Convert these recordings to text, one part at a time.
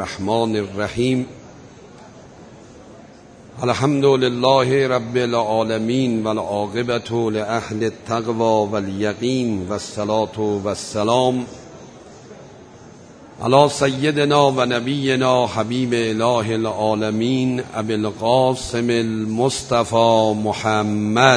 الرحمن الرحیم. الحمد لله رب العالمین والعاقبة لأهل التقوى والیقین والصلاة والسلام علی سیدنا و نبینا حبیب اله العالمین ابی القاسم المصطفى محمد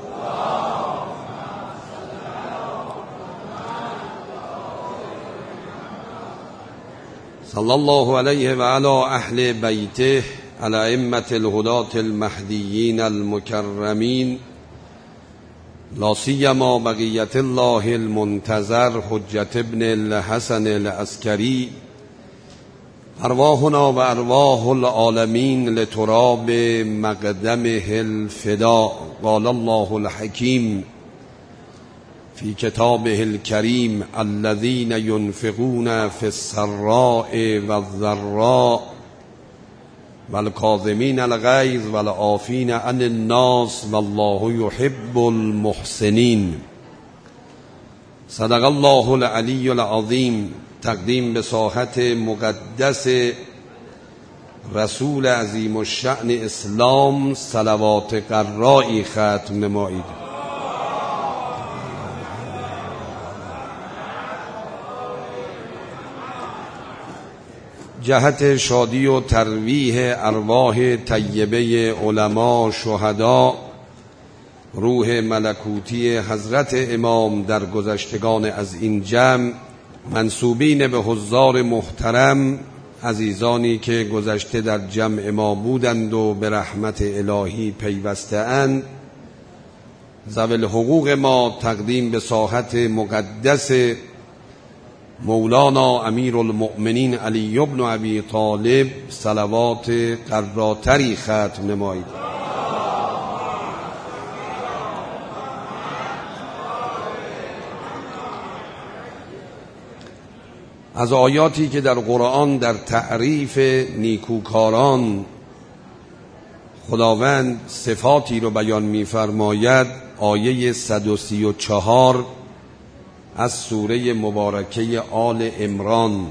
صلی الله علیه و علی اهل بیته الائمة الهداة المهدیین المکرمین، لا سیما بقیة الله المنتظر حجة ابن الحسن العسکری، ارواحنا و ارواح العالمین لتراب مقدمه الفداء. قال الله الحکیم فی کتابه الکریم: الذین ينفقون فی السراء والضراء والکاظمین الغیظ والعافین عن الناس والله یحب المحسنین. صدق الله العلی العظیم. تقدیم به ساحت مقدس رسول عظیم الشأن اسلام صلوات قرائی ختم نمایید. جهت شادی و ترویح ارواح طیبه علما، شهدا، روح ملکوتی حضرت امام در گذشتگان از این جمع، منسوبین به حضار محترم، عزیزانی که گذشته در جمع ما بودند و به رحمت الهی پیوسته اند، ذوی الحقوق ما، تقدیم به ساحت مقدس مولانا امیر المؤمنین علی بن ابی طالب صلوات قراتری ختم نمایید. از آیاتی که در قرآن در تعریف نیکوکاران خداوند صفاتی رو بیان می‌فرماید، آیه 134 از سوره مبارکه آل عمران.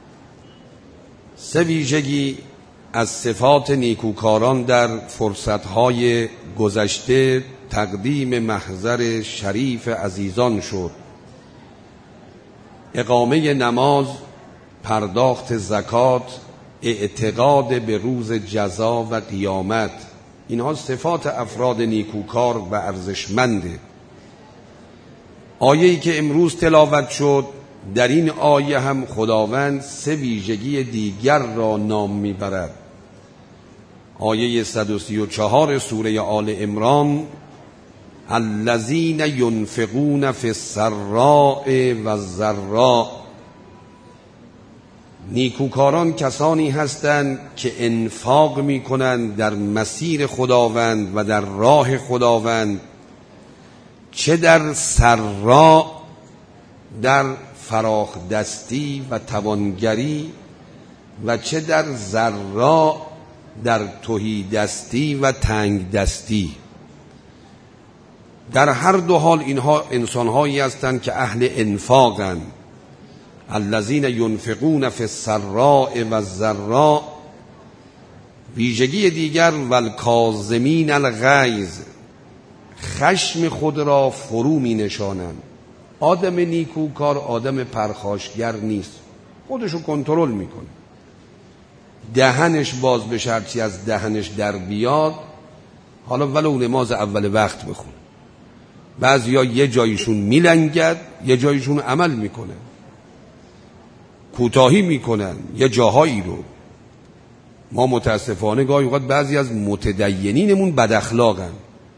سه ویژگی از صفات نیکوکاران در فرصتهای گذشته تقدیم محضر شریف عزیزان شد: اقامه نماز، پرداخت زکات، اعتقاد به روز جزا و قیامت. اینها صفات افراد نیکوکار و ارزشمنده. آیه‌ای که امروز تلاوت شد، در این آیه هم خداوند سه ویژگی دیگر را نام میبرد. آیه 134 سوره آل عمران: الذین ینفقون فی السراء والضراء. نیکوکاران کسانی هستند که انفاق میکنند در مسیر خداوند و در راه خداوند، چه در سرا، در فراخ دستی و توانگری، و چه در ضرا، در تهی دستی و تنگ دستی. در هر دو حال اینها انسانهایی هستند که اهل انفاقند. الذین ینفقون فی السراء والضراء. ویژگی دیگر: والکاظمین الغیظ. خشم خود را فرو می نشانند. آدم نیکوکار آدم پرخاشگر نیست، خودشو کنترل میکنه. دهنش باز به شرطی از دهنش در بیاد، حالا ولو نماز اول وقت بخون. بعضیا یه جایشون میلنگد، یه جایشون عمل میکنه، کوتاهی میکنن یه جاهایی رو. ما متاسفانه گاهی اوقات بعضی از متدینینمون بد اخلاقن.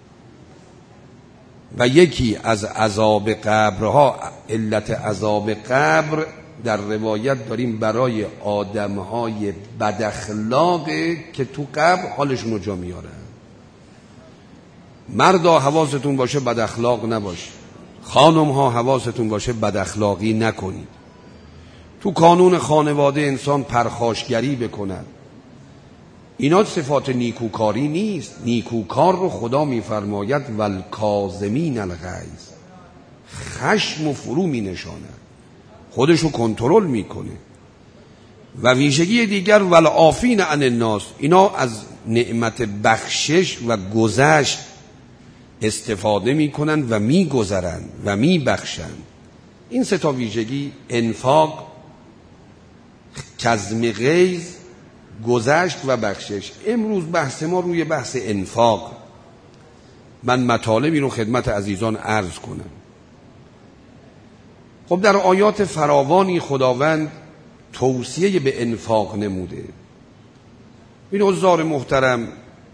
و یکی از عذاب قبرها، علت عذاب قبر در روایت داریم برای آدمهای بد اخلاقه که تو قبر حالشون رو جا میارن. مردا حواستون باشه بد اخلاق نباشه، خانم ها حواستون باشه بد اخلاقی نکنید. تو قانون خانواده انسان پرخاشگری بکند، اینا صفات نیکوکاری نیست. نیکوکار رو خدا میفرماید والکاظمین الغیظ، خشم و فرو می نشاند، خودشو کنترل میکنه. و ویژگی دیگر والعافین عن الناس، اینا از نعمت بخشش و گذشت استفاده میکنن و میگذرن و میبخشن. این سه تا ویژگی، انفاق، کظم غیظ، گذشت و بخشش. امروز بحث ما روی بحث انفاق. من مطالبی رو خدمت عزیزان عرض کنم. خب در آیات فراوانی خداوند توصیه به انفاق نموده. این عزیزان محترم،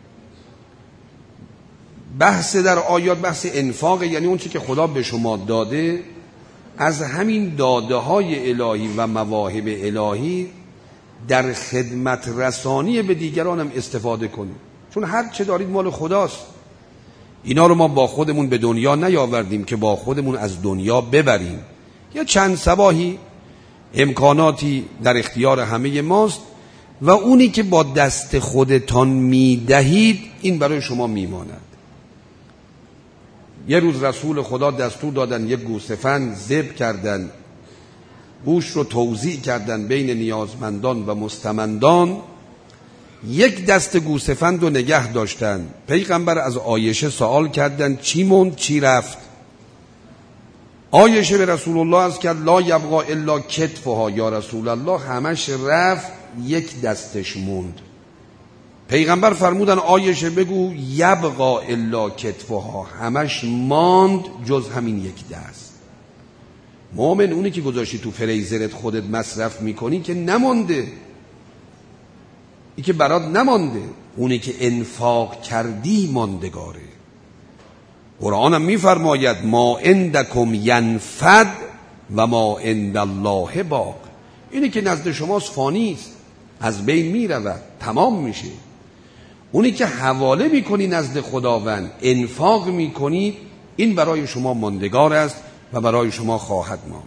بحث در آیات بحث انفاق، یعنی اون چی که خدا به شما داده، از همین داده های الهی و مواهب الهی در خدمت رسانی به دیگران هم استفاده کنید، چون هر چه دارید مال خداست. اینا رو ما با خودمون به دنیا نیاوردیم که با خودمون از دنیا ببریم. یا چند صباحی امکاناتی در اختیار همه ماست و اونی که با دست خودتان میدهید این برای شما میماند. یه روز رسول خدا دستور دادن یک گوسفند ذبح کردن، گوشت رو توزیع کردن بین نیازمندان و مستمندان. یک دست گوسفند رو نگه داشتن. پیغمبر از عایشه سوال کردن چی موند چی رفت؟ عایشه به رسول الله از کرد لا یبقا الا کتفها، یا رسول الله همش رفت یک دستش موند. پیغمبر فرمودن عایشه بگو یبقا الا کتفها، همش ماند جز همین یک دست. مومن اونی که گذاشتی تو فریزرت خودت مصرف میکنی که نمانده، ای که برات نمانده، اونی که انفاق کردی ماندگاره. قرآن هم میفرماید ما عندکم ینفد و ما عند الله باق. اینی که نزد شماست فانی است، از بین میرود، تمام میشه. اونی که حواله میکنی نزد خداوند، انفاق میکنی، این برای شما ماندگار است و برای شما خواهد ماند.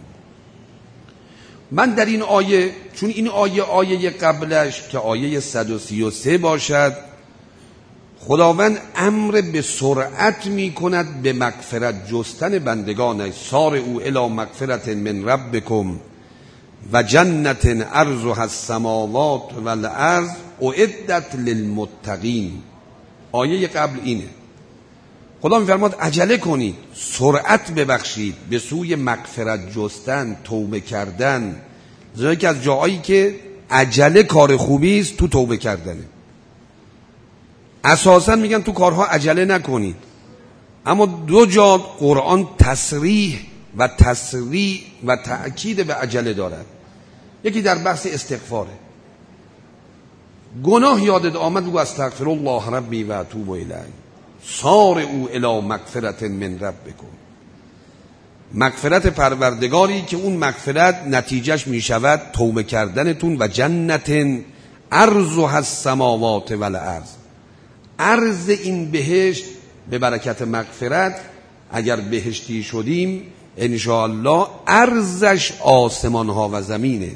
من در این آیه، چون این آیه قبلش که آیه 133 باشد، خداوند امر به سرعت میکند به مغفرت جستن بندگانش. سارعوا الی مغفرت من ربکم و جنت عرضها السماوات والارض اعدت للمتقین. آیه قبل اینه. خدا میفرماد عجله کنید، سرعت ببخشید به سوی مغفرت جستن، توبه کردن. زیرا که از جاهایی که عجله کار خوبی است تو توبه کردنه. اساسا میگن تو کارها عجله نکنید، اما دو جا قرآن تصریح و تأکید به عجله دارد. یکی در بحث استغفاره. گناه یادت آمد بگو استغفر الله ربی و اتوب الیه. سارعوا الی مغفرت من ربکم، مغفرت پروردگاری که اون مغفرت نتیجهش می شود توبه کردنتون. و جنت عرضها السماوات والارض، عرض این بهشت به برکت مغفرت، اگر بهشتی شدیم انشاءالله عرضش آسمان ها و زمینه.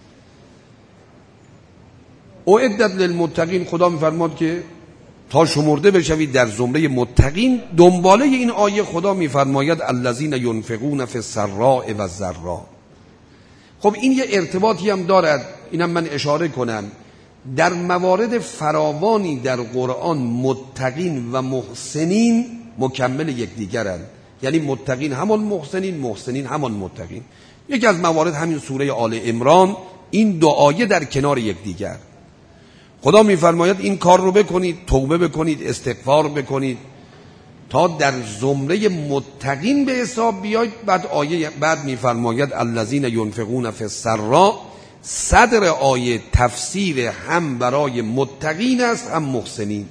اعدت للمتقین، خدا میفرماد که تا شمرده بشوید در زمره متقین. دنباله این آیه خدا میفرماید الذین ینفقون فی السراء و الضراء. خب این یه ارتباطی هم دارد، اینم من اشاره کنم. در موارد فراوانی در قرآن متقین و محسنین مکمل یکدیگرند. یعنی متقین همان محسنین، محسنین همان متقین. یکی از موارد همین سوره آل عمران، این دو آیه در کنار یکدیگر. خدا میفرماید این کار رو بکنید، توبه بکنید، استغفار بکنید تا در زمره متقین به حساب بیاید. بعد میفرماید الذین ینفقون فی السراء. صدر آیه تفسیر هم برای متقین است هم محسنین.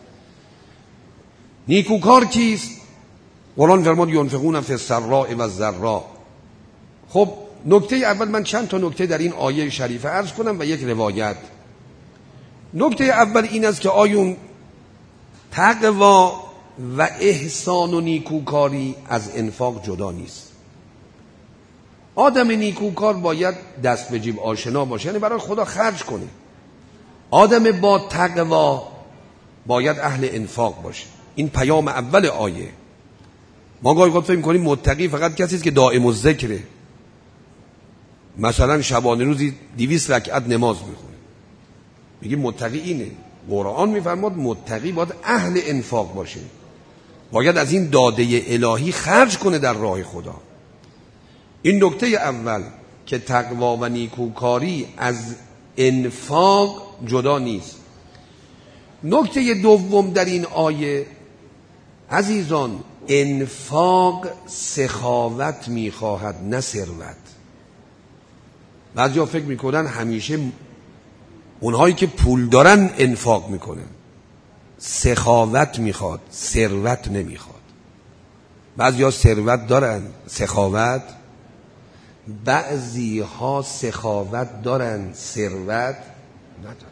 نیکوکار کیست؟ قرآن فرمود ینفقون فی السراء و الضراء. خب نکته اول، من چند تا نکته در این آیه شریفه عرض کنم و یک روایت. نکته اول این است که آیون تقوا و احسان و نیکوکاری از انفاق جدا نیست. آدم نیکوکار باید دست به جیب آشنا باشه، یعنی برای خدا خرج کنه. آدم با تقوا باید اهل انفاق باشه. این پیام اول آیه. ما گاهی فکر می‌کنیم متقی فقط کسی است که دائم الذکره. مثلا شبانه روزی 200 رکعت نماز میخونه، میگه متقی اینه. قرآن میفرماد متقی باید اهل انفاق باشه، باید از این داده الهی خرج کنه در راه خدا. این نکته اول که تقوا و نیکوکاری از انفاق جدا نیست. نکته دوم در این آیه عزیزان، انفاق سخاوت میخواهد نه ثروت. بعضیا فکر میکنن همیشه اونهایی که پول دارن انفاق میکنن. سخاوت میخواد، ثروت نمیخواد. بعضیا ثروت دارن، سخاوت. بعضی ها سخاوت دارن، ثروت ندارن.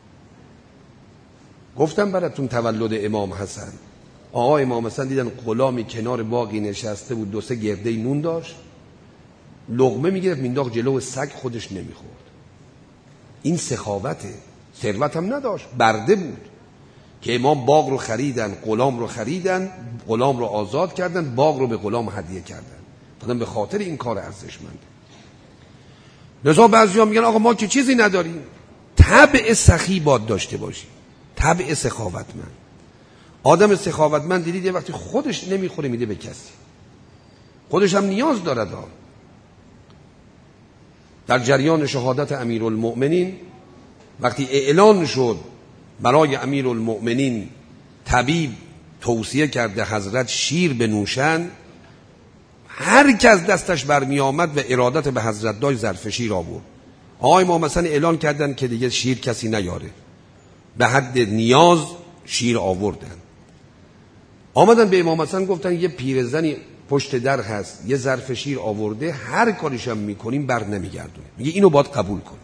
گفتم براتون تولد امام حسن، آقا امام حسن دیدن غلامی کنار باقی نشسته بود، 2-3 گرده نون داشت، لقمه میگرفت مینداخت جلو سگ، خودش نمیخورد. این سخاوته. ثروت هم نداشت، برده بود که امام باغ رو خریدن، غلام رو خریدن، غلام رو آزاد کردن، باغ رو به غلام هدیه کردن، دادن به خاطر این کار ارزشمنده. لذا بعضیا میگن آقا ما که چیزی نداریم. طبع سخی باید داشته باشی، طبع سخاوتمند. آدم سخاوتمند دیدید یه وقتی خودش نمیخوره میده به کسی، خودش هم نیاز دارد. در جریان شهادت امیرالمؤمنین وقتی اعلان شد برای امیرالمؤمنین، طبیب توصیه کرده حضرت شیر بنوشن، هر کی از دستش برمی آمد و ارادت به حضرت داشت ظرف شیر آورد. آقای ما مثلا اعلان کردن که دیگه شیر کسی نیاره، به حد نیاز شیر آوردن. آمدن به امام حسن گفتن یه پیرزنی پشت در هست، یه ظرف شیر آورده، هر کاریشم میکنیم بر نمیگردونه، میگه اینو باید قبول کن.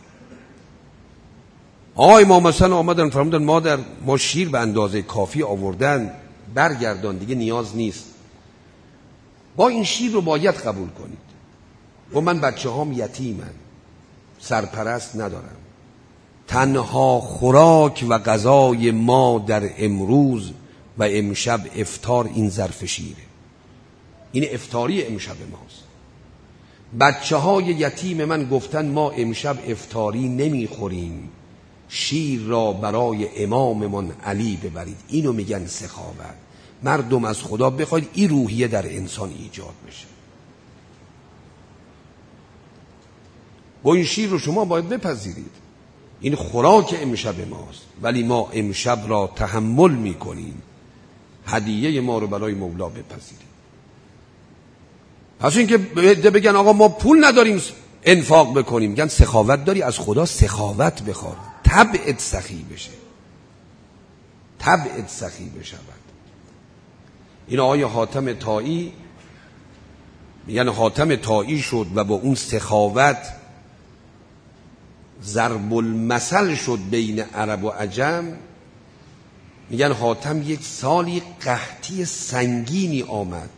آقای امام حسن آمدن فرمودن مادر ما شیر به اندازه کافی آوردن، برگردان دیگه نیاز نیست، با این شیر رو باید قبول کنید. و من بچه هام یتیمن، سرپرست ندارم، تنها خوراک و غذای ما در امروز و امشب افطار این ظرف شیره، این افطاری امشب ماست. بچه های یتیم من گفتن ما امشب افطاری نمیخوریم، شیر را برای اماممون علی ببرید. اینو میگن سخاوت. مردم از خدا بخواید این روحیه در انسان ایجاد بشه. با این شیر رو شما باید بپذیرید، این خوراک امشب ماست، ولی ما امشب را تحمل میکنیم، هدیه ما رو برای مولا بپذیریم. پس این که بگن آقا ما پول نداریم انفاق بکنیم، میگن سخاوت داری، از خدا سخاوت بخواد، طبعت سخی بشه، طبعت سخی بشود. این آقای حاتم طایی میگن حاتم طایی شد و با اون سخاوت ضرب المثل شد بین عرب و عجم. میگن حاتم یک سالی قحطی سنگینی آمد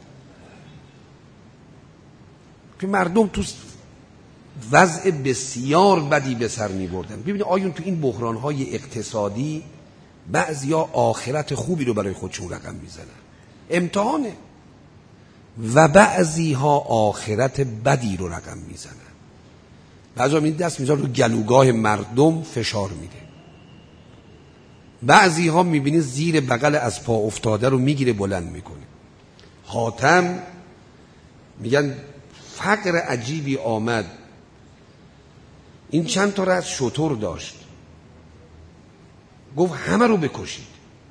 که مردم تو وضع بسیار بدی به سر می بردن. ببینید آیون تو این بحرانهای اقتصادی بعضیا آخرت خوبی رو برای خودشون رقم میزنن، امتحانه، و بعضی ها آخرت بدی رو رقم میزنن. بعضا این دست میذاره رو گلوگاه مردم فشار میده. بعضی ها میبینی زیر بغل از پا افتاده رو میگیره بلند میکنه. حاتم میگن فقر عجیبی آمد، این چند تا از شتر داشت، گفت همه رو بکشید،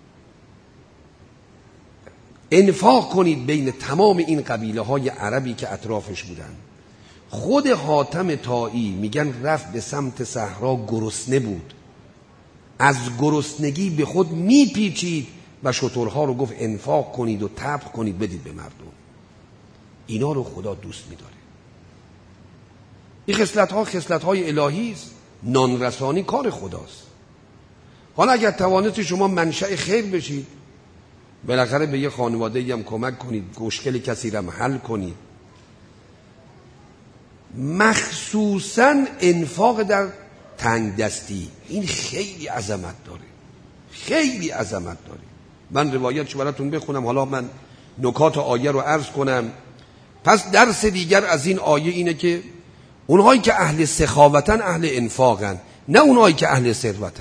انفاق کنید بین تمام این قبیله های عربی که اطرافش بودن. خود حاتم طایی میگن رفت به سمت صحرا، گرسنه بود، از گرسنگی به خود میپیچید و شترها رو گفت انفاق کنید و طبخ کنید بدید به مردم. اینا رو خدا دوست میداره. این خصلت‌های الهی است. نان رسانی کار خداست. حالا اگر توانستی شما منشأ خیر بشید، بالاخره به یه خانواده‌ای هم کمک کنید، مشکل کسی رو هم حل کنید. مخصوصاً انفاق در تنگ دستی، این خیلی عظمت داره، خیلی عظمت داره. من روایتش براتون بخونم، حالا من نکات آیه رو عرض کنم. پس درس دیگر از این آیه اینه که اونهایی که اهل سخاوتن اهل انفاقن، نه اونهایی که اهل ثروتن.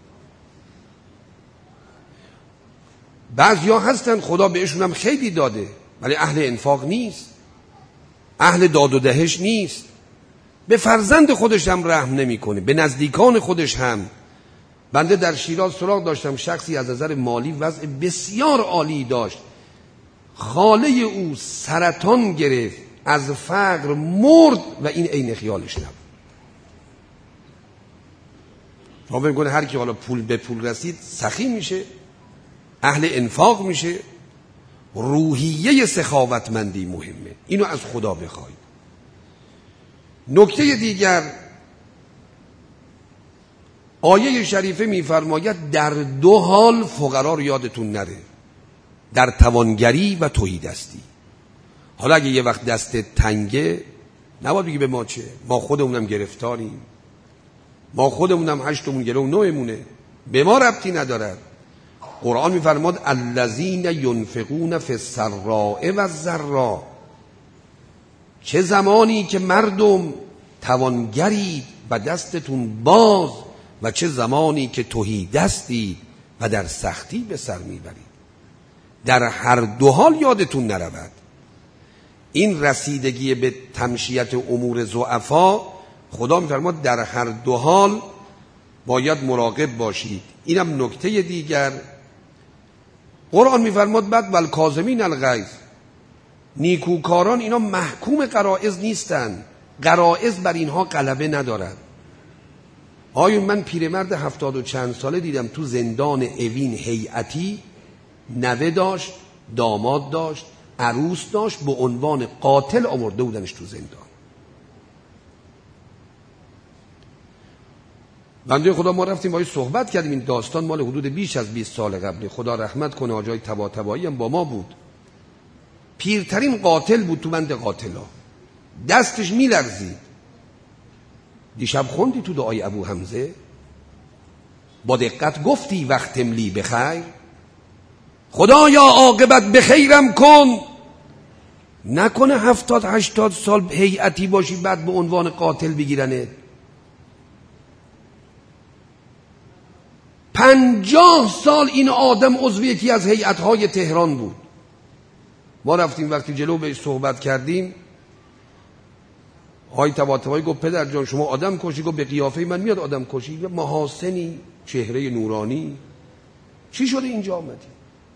بعضیا هستن خدا بهشون هم خیلی داده ولی اهل انفاق نیست، اهل داد و دهش نیست، به فرزند خودش هم رحم نمیکنه، به نزدیکان خودش هم. بنده در شیراز سراغ داشتم شخصی از نظر مالی وضع بسیار عالی داشت، خاله او سرطان گرفت، از فقر مرد و این عین خیالش نبود. ما بگیم هر کی حالا پول به پول رسید سخی میشه، اهل انفاق میشه. روحیه سخاوتمندی مهمه، اینو از خدا بخواید. نکته دیگر، آیه شریفه میفرماید در دو حال فقرا رو یادتون نره، در توانگری و تهیدستی. حالا اگه یه وقت دست تنگه نباید بگی به ما چه، ما خودمونم گرفتاریم، ما خودمونم 8مون گله و 9مونه، به ما ربطی ندارد. قرآن میفرماد الذین ینفقون فی السراء و الضراء، چه زمانی که مردم توانگرید و دستتون باز و چه زمانی که تهی دستید و در سختی به سر میبرید. در هر دو حال یادتون نرود. این رسیدگی به تمشیت امور ضعفا، خدا میفرماد در هر دو حال باید مراقب باشید. اینم نکته دیگر. قرآن میفرماد بعد والکاظمین الغیظ، نیکوکاران اینا محکوم غرایز نیستن، غرایز بر اینها غلبه ندارد. آیون من پیرمرد 70 و چند ساله دیدم تو زندان اوین هیئتی، نوه داشت، داماد داشت، عروس داشت، به عنوان قاتل آورده بودنش تو زندان. بنده خدا ما رفتیم باید صحبت کردیم. این داستان مال حدود بیش از 20 سال قبلی، خدا رحمت کنه، آجای طباطبایی هم با ما بود. پیرترین قاتل بود تو بند قاتلا، دستش میلرزید. دیشب خوندی تو دعای ابو حمزه با دقت گفتی وقت ملی بخیر، خدایا عاقبت بخیرم کن. نکنه 70-80 سال هیئتی باشی بعد به عنوان قاتل بگیرنه. 50 سال این آدم عضو یکی از هیئت‌های تهران بود. ما رفتیم وقتی جلو بهش صحبت کردیم، آقای طباطبایی گفت پدر جان شما آدم کشی؟ گفت به قیافه من میاد آدم کشی، محاسنی، چهره نورانی، چی شده اینجا آمدی؟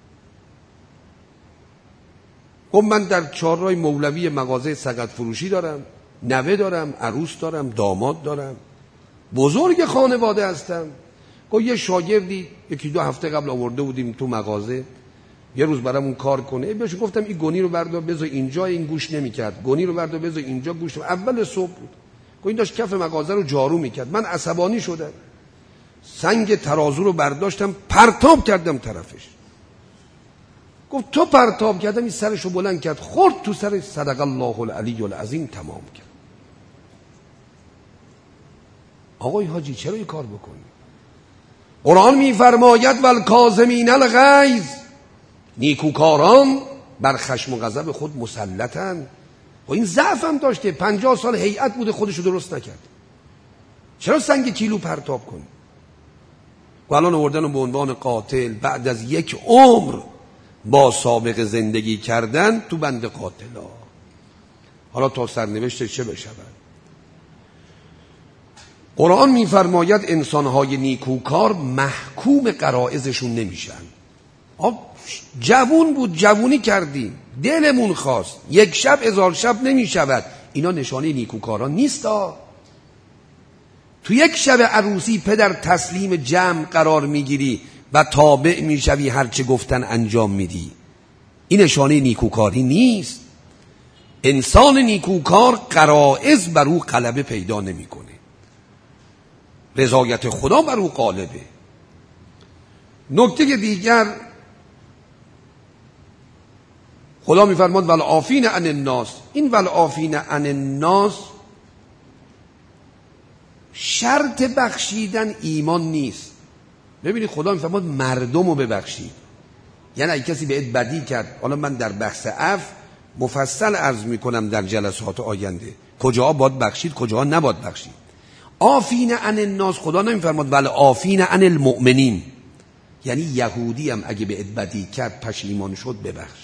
گفت من در چهارراه مولوی مغازه سقط فروشی دارم، نوه دارم، عروس دارم، داماد دارم، بزرگ خانواده هستم. گفت یه شاگردی 1-2 هفته قبل آورده بودیم تو مغازه، یه روز برامون کار کنه. بهش گفتم این گونی رو بردار بذار اینجا، این گوش نمیکرد. گونی رو بردار بذار اینجا، گوش نمیکرد. اول صبح بود. گفت این داشت کف مغازه رو جارو میکرد. من عصبانی شدم، سنگ ترازو رو برداشتم پرتاب کردم طرفش. گفت تو پرتاب کردم؟ این سرش رو بلند کرد خورد تو سر، صدق الله العلی العظیم، تمام کرد. آقای حاجی چرا این کار بکنی؟ قرآن میفرماید والکاظمین الغیظ، نیکوکاران بر خشم و غضب خود مسلطن. و این ضعف هم داشته، 50 سال هیئت بوده خودشو درست نکرد. چرا سنگ کیلو پرتاب کنی؟ و الان آوردن به عنوان قاتل بعد از 1 عمر با سابقه زندگی کردن تو بند قاتلا. حالا تا سرنوشت چه بشود؟ قرآن میفرماید انسانهای نیکوکار محکوم غرایزشون نمیشن. جوون بود، جوونی کردیم، دلمون خواست، 1 شب 1000 شب نمیشود. اینا نشانه نیکوکاران نیست. تو 1 شب عروسی پدر تسلیم جمع قرار میگیری و تابع میشوی، هرچه گفتن انجام میدی. این نشانه نیکوکاری نیست. انسان نیکوکار غرایز بر او غلبه پیدا نمیکنه، رضایت خدا بر او غالبه. نکته دیگر، خدا میفرماد والعافین عن الناس. این والعافین عن الناس شرط بخشیدن ایمان نیست. ببینید خدا میفرماد مردم رو ببخشید. یعنی اگه کسی بهت بدی کرد، حالا من در بحث عفو مفصل عرض میکنم در جلسات آینده کجاها باید بخشید کجاها نباید بخشید. عافین عن الناس، خدا نمیفرماد ولی عافین عن المؤمنین، یعنی یهودی هم اگه به بدی کرد پشیمان شد ببخش.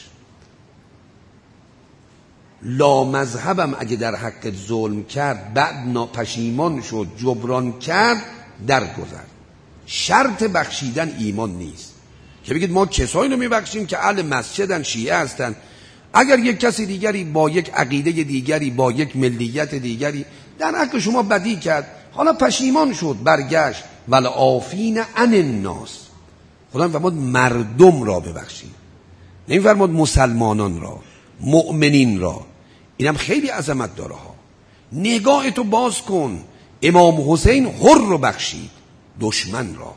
لا مذهبم اگه در حق ظلم کرد بعد پشیمان شد جبران کرد درگذر. شرط بخشیدن ایمان نیست که بگید ما کسایی رو میبخشیم که اهل مسجدن شیعه هستن. اگر یک کسی دیگری با یک عقیده دیگری با یک ملیت دیگری در حق شما بدی کرد حالا پشیمان شد برگشت، ولی عافین عن الناس، خدا میفرماد مردم را ببخشید، نمیفرماد مسلمانان را، مؤمنین را. اینم خیلی عظمت داره ها. نگاه تو باز کن، امام حسین حر رو بخشید، دشمن را.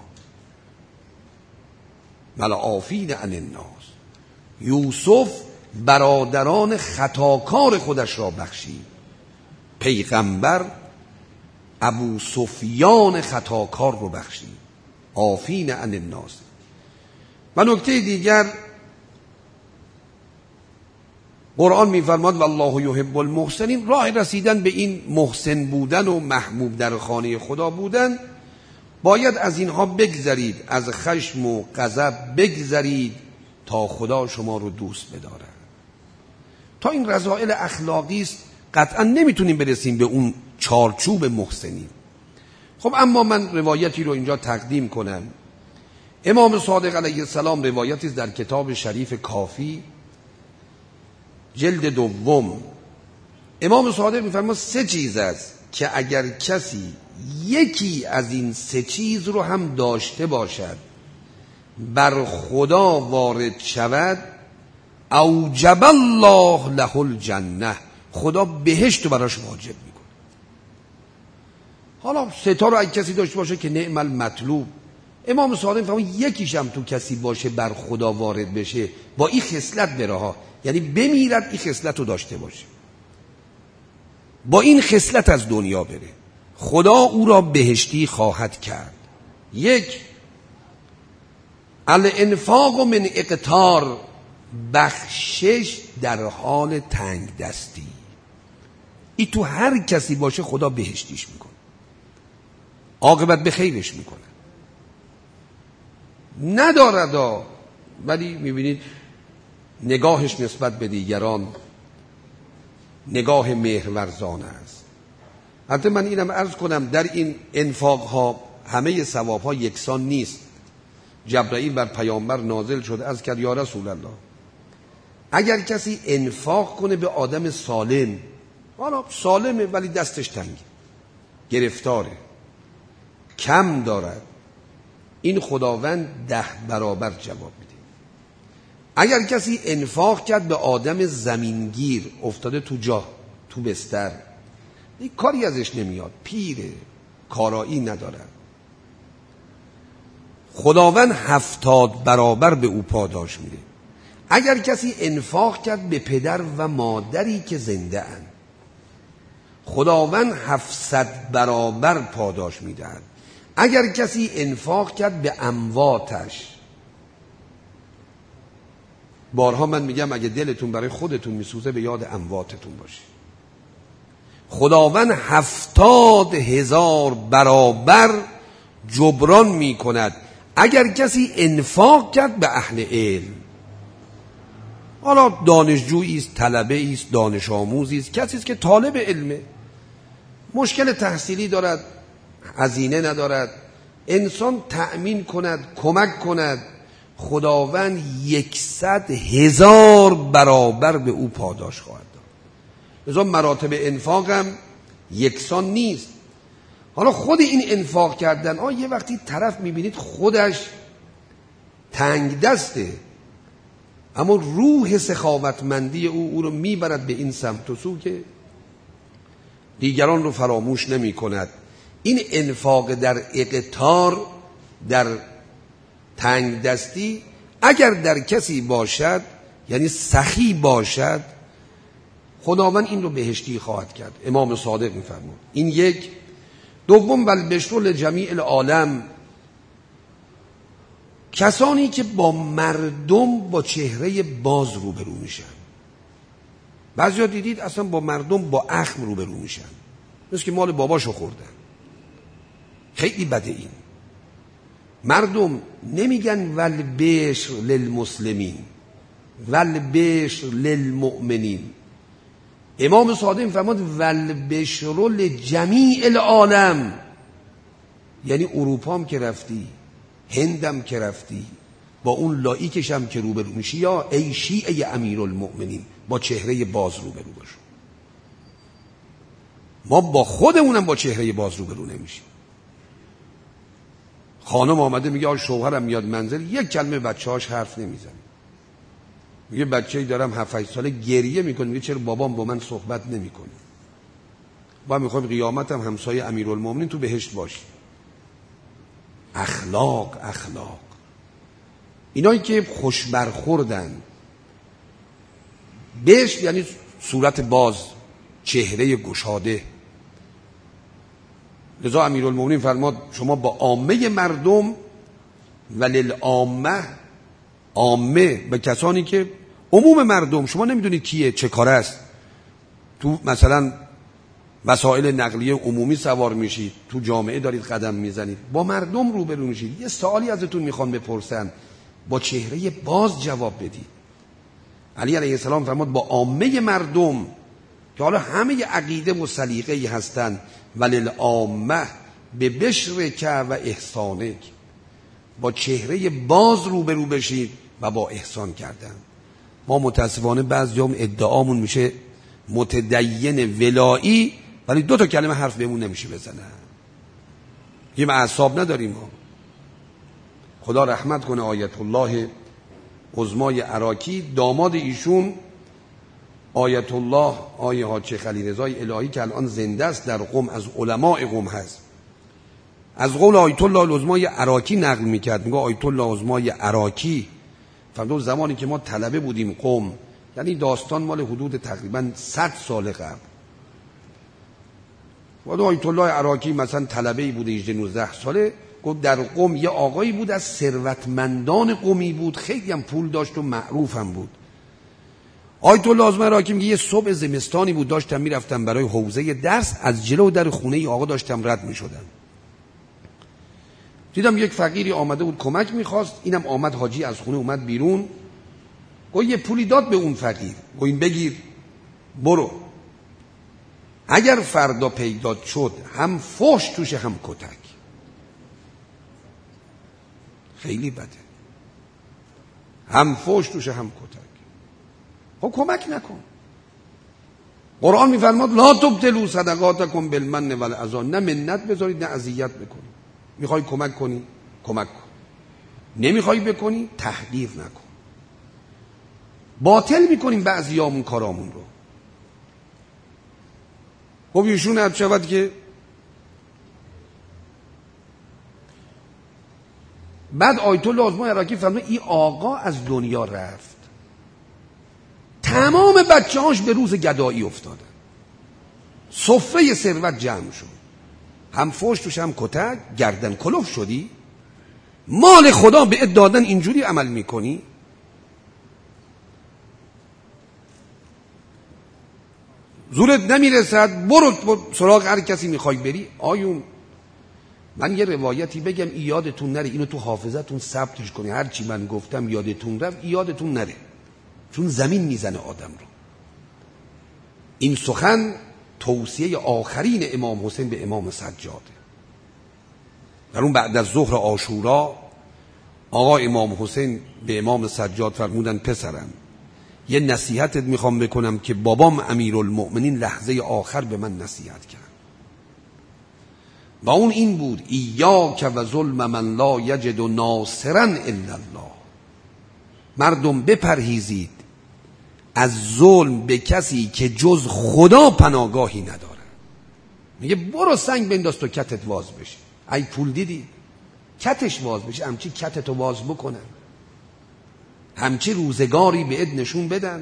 ولی عافین عن الناس. یوسف برادران خطاکار خودش را بخشید. پیغمبر ابو سفیان خطاکار رو بخشید. عافین عن الناس. و نکته دیگر قرآن میفرماد والله یحب المحسنین. راه رسیدن به این محسن بودن و محبوب در خانه خدا بودن باید از اینها بگذرید، از خشم و غضب بگذرید تا خدا شما رو دوست بداره. تا این رذائل اخلاقی است قطعا نمیتونیم برسیم به اون چارچوب محسنین. خب اما من روایتی رو اینجا تقدیم کنم. امام صادق علیه السلام روایتی در کتاب شریف کافی جلد دوم، امام صادق میفرماید 3 چیز است که اگر کسی یکی از این 3 چیز رو هم داشته باشد بر خدا وارد شود اوجب الله له الجنه، خدا بهشت رو براش واجب میکنه. حالا 3 تا رو اگه کسی داشته باشه که نعم المطلوب. امام صادق میفرماید یکیش هم تو کسی باشه بر خدا وارد بشه با این خصلت بره ها، یعنی بمیرد این خصلت رو داشته باشه، با این خصلت از دنیا بره، خدا او را بهشتی خواهد کرد. 1 الانفاق من اقتار، بخشش در حال تنگ دستی. این تو هر کسی باشه خدا بهشتیش میکنه، عاقبت به خیرش میکنه. ندارد ولی میبینید نگاهش نسبت به دیگران نگاه مهرورزانه است. حتی من اینم عرض کنم در این انفاق ها همه ثواب ها یکسان نیست. جبرائیل بر پیامبر نازل شد از کرد یا رسول الله اگر کسی انفاق کنه به آدم سالم، حالا سالمه ولی دستش تنگه، گرفتاره، کم دارد، این خداوند 10 برابر جواب میده. اگر کسی انفاق کرد به آدم زمینگیر، افتاده تو جا تو بستر، این کاری ازش نمیاد، پیره، کارایی نداره، خداوند 70 برابر به او پاداش میده. اگر کسی انفاق کرد به پدر و مادری که زنده اند، خداوند 700 برابر پاداش میدهد. اگر کسی انفاق کرد به امواتش، بارها من میگم اگه دلتون برای خودتون میسوزه به یاد امواتتون باشه، خداوند 70,000 برابر جبران میکند. اگر کسی انفاق کرد به اهل علم، حالا دانشجویی است، طلبه است، دانش آموزی است، کسی است که طالب علمه، مشکل تحصیلی دارد، هزینه ندارد، انسان تأمین کند، کمک کند، خداوند 100,000 برابر به او پاداش خواهد داد. لذا مراتب انفاق هم یکسان نیست. حالا خود این انفاق کردن یه وقتی طرف میبینید خودش تنگ دسته، اما روح سخاوتمندی او رو میبرد به این سمت و سو که دیگران رو فراموش نمی کند. این انفاق در اقتار، در تنگ دستی اگر در کسی باشد، یعنی سخی باشد، خداوند این رو بهشتی خواهد کرد. امام صادق می‌فرماید این 1. دوم والبشر لجمیع العالم، کسانی که با مردم با چهره باز روبرو میشن، بعضیا دیدید اصلا با مردم با اخم روبرو میشن، مثل که مال باباشو خوردن. خیلی بده این. مردم نمیگن والبشر للمسلمین والبشر للمؤمنین. امام صادق فرمود والبشر لجمیع العالم، یعنی اروپا هم که رفتی، هندم که رفتی، با اون لایکش هم که روبرو میشی، یا ای شیعه امیرالمؤمنین با چهره باز روبرو باشو. ما با خودمونم با چهره باز روبرو نمیشیم. خانم آمده میگه شوهرم میاد منزل، یک کلمه بچه‌هاش حرف نمیزنه. میگه بچه‌ای دارم 7-8 ساله گریه میکنه، میگه چرا بابام با من صحبت نمیکنه؟ با میخوام قیامتم همسایه امیرالمومنین تو بهشت باشی. اخلاق اینایی که خوش برخوردن. بهشت یعنی صورت باز، چهره گشاده. لذا امیرالمومنین فرماد شما با عامه مردم وللعامه، عامه به کسانی که عموم مردم، شما نمیدونید کیه، چه کاره است. تو مثلا وسایل نقلیه عمومی سوار میشید، تو جامعه دارید قدم میزنید، با مردم روبرو میشید، یه سوالی ازتون میخوان بپرسن، با چهره باز جواب بدید. علی علیه السلام فرمود با عامه مردم که حالا همه عقیده و سلیقه‌ای هستن، وللعامه به بشرک و احسانک، با چهره باز روبرو بشید و با احسان کردن. ما متاسفانه بعضیام ادعامون میشه متدین ولایی، ولی 2 کلمه حرف بهمون نمیشه بزنه. یه اعصاب نداریم ما. خدا رحمت کنه آیت الله عظمای عراقی، داماد ایشون آیت الله آیه حاجی خلیلرضای الهی که الان زنده است در قم، از علماء قم هست، از قول آیت الله العظمای عراقی نقل میکرد. میگه آیت الله عظمای عراقی فرمود زمانی که ما طلبه بودیم قم، یعنی داستان مال حدود تقریبا 100 سال قبل، و آیت الله عراقی مثلا طلبه‌ای بوده 18-19 ساله، گفت در قم یه آقایی بود از ثروتمندان قمی بود، خیلی هم پول داشت و معروف هم بود. آیت الله عظمای عراقی میگه یه صبح زمستانی بود، داشتم میرفتم برای حوزه درس، از جلو در خونه ای آقا داشتم رد میشدم، دیدم یک فقیری آمده بود کمک میخواست، اینم آمد حاجی از خونه اومد بیرون، گفت یه پولی داد به اون فقیر، گفت این بگیر برو، اگر فردا پیدا شد هم فحش توشه هم کتک. خیلی بده، هم فحش توشه هم کتک. خب کمک نکن. قرآن میفرماد لا تبطلوا صدقاتکم بالمن والاذی، نه منت بذارید نه اذیت بکنید. میخوای کمک کنی کمک کن، نمیخوای بکنی تحقیر نکن. باطل میکنیم بعضیامون کارامون رو. خب ایشون حد شود که بعد آیت الله عظمای عراقی فرمود این آقا از دنیا رفت، تمام بچه‌هاش به روز گدایی افتادن، صفه ثروت جمع شد، هم فحش توش هم کتک، گردن کلوف شدی، مال خدا به دادن اینجوری عمل میکنی؟ زورت نمیرسد برو سراغ هر کسی میخوای بری. آیون من یه روایتی بگم یادتون نره، اینو تو حافظتون ثبتش کنی، هر چی من گفتم یادتون رفت یادتون نره، چون زمین میزنه آدم رو. این سخن توصیه آخرین امام حسین به امام سجاده. در اون بعد از ظهر عاشورا آقا امام حسین به امام سجاد فرمودن پسرم یه نصیحتت میخوام بکنم که بابام امیرالمؤمنین لحظه آخر به من نصیحت کرد، و اون این بود ایاک و ظلم من لا یجد ناصرا الا الله. مردم بپرهیزید از ظلم به کسی که جز خدا پناهگاهی نداره. میگه برو سنگ بنداز تو کتت واز بشه. ای پول دیدی کتش واز بشه، همچی کتتو واز بکنن، همچی روزگاری به اد نشون بدن.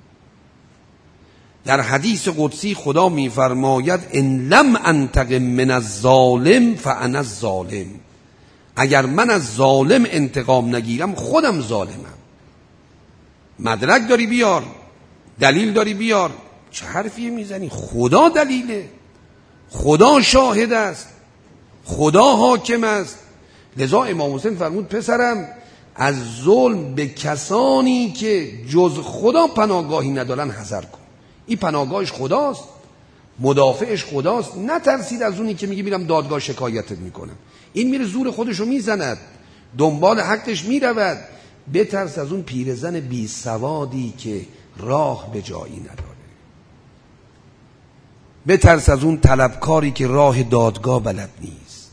در حدیث قدسی خدا میفرماید ان لم انتقم من الظالم فانا الظالم، اگر من از ظالم انتقام نگیرم خودم ظالمم. مدرک داری بیار، دلیل داری بیار. چه حرفی میزنی؟ خدا دلیله، خدا شاهد است، خدا حاکم است. لذا امام حسین فرمود پسرم از ظلم به کسانی که جز خدا پناهگاهی ندارن حذر کن. این پناهگاهش خداست، مدافعش خداست. نترسید از اونی که میگه میرم دادگاه شکایتت میکنم. این میره زور خودشو میزند، دنبال حقش میرود. بترس از اون پیرزن بی سوادی که راه به جایی نداره. بترس از اون طلبکاری که راه دادگاه بلد نیست.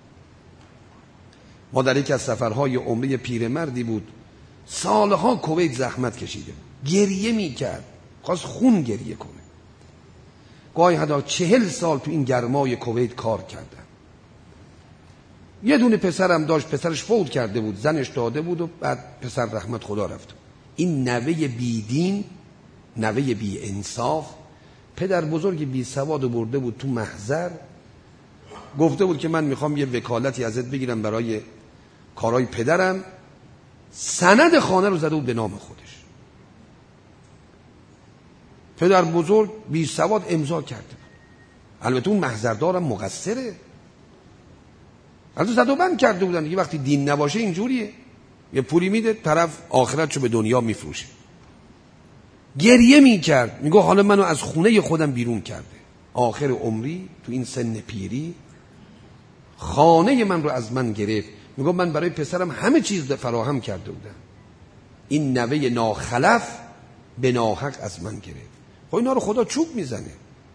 ما در یک از سفرهای عمره پیرمردی بود، سالها کویت زحمت کشیده، گریه میکرد، خواست خون گریه کنه. گاهی حتی 40 سال تو این گرمای کویت کار کردن. یه دونه پسرم داشت، پسرش فوت کرده بود، زنش داده بود و بعد پسر رحمت خدا رفت. این نوه بیدین، نوه بی انصاف، پدر بزرگ بی سواد برده بود تو محضر، گفته بود که من میخوام یه وکالتی ازت بگیرم برای کارهای پدرم. سند خانه رو زده بود به نام خودش. پدر بزرگ بی سواد امضا کرده بود. البته اون محضردارم مقصره، البته زد و بند کرده بودن دیگه. وقتی دین نباشه اینجوریه، یه پولی میده طرف آخرتشو به دنیا میفروشه. گریه میکرد، میگه حالا منو از خونه خودم بیرون کرده، آخر عمری تو این سن پیری خانه من رو از من گرفت. میگه من برای پسرم همه چیز فراهم کرده بودم، این نوه ناخلف به ناحق از من گرفت. خب اینا رو خدا چوب میزنه.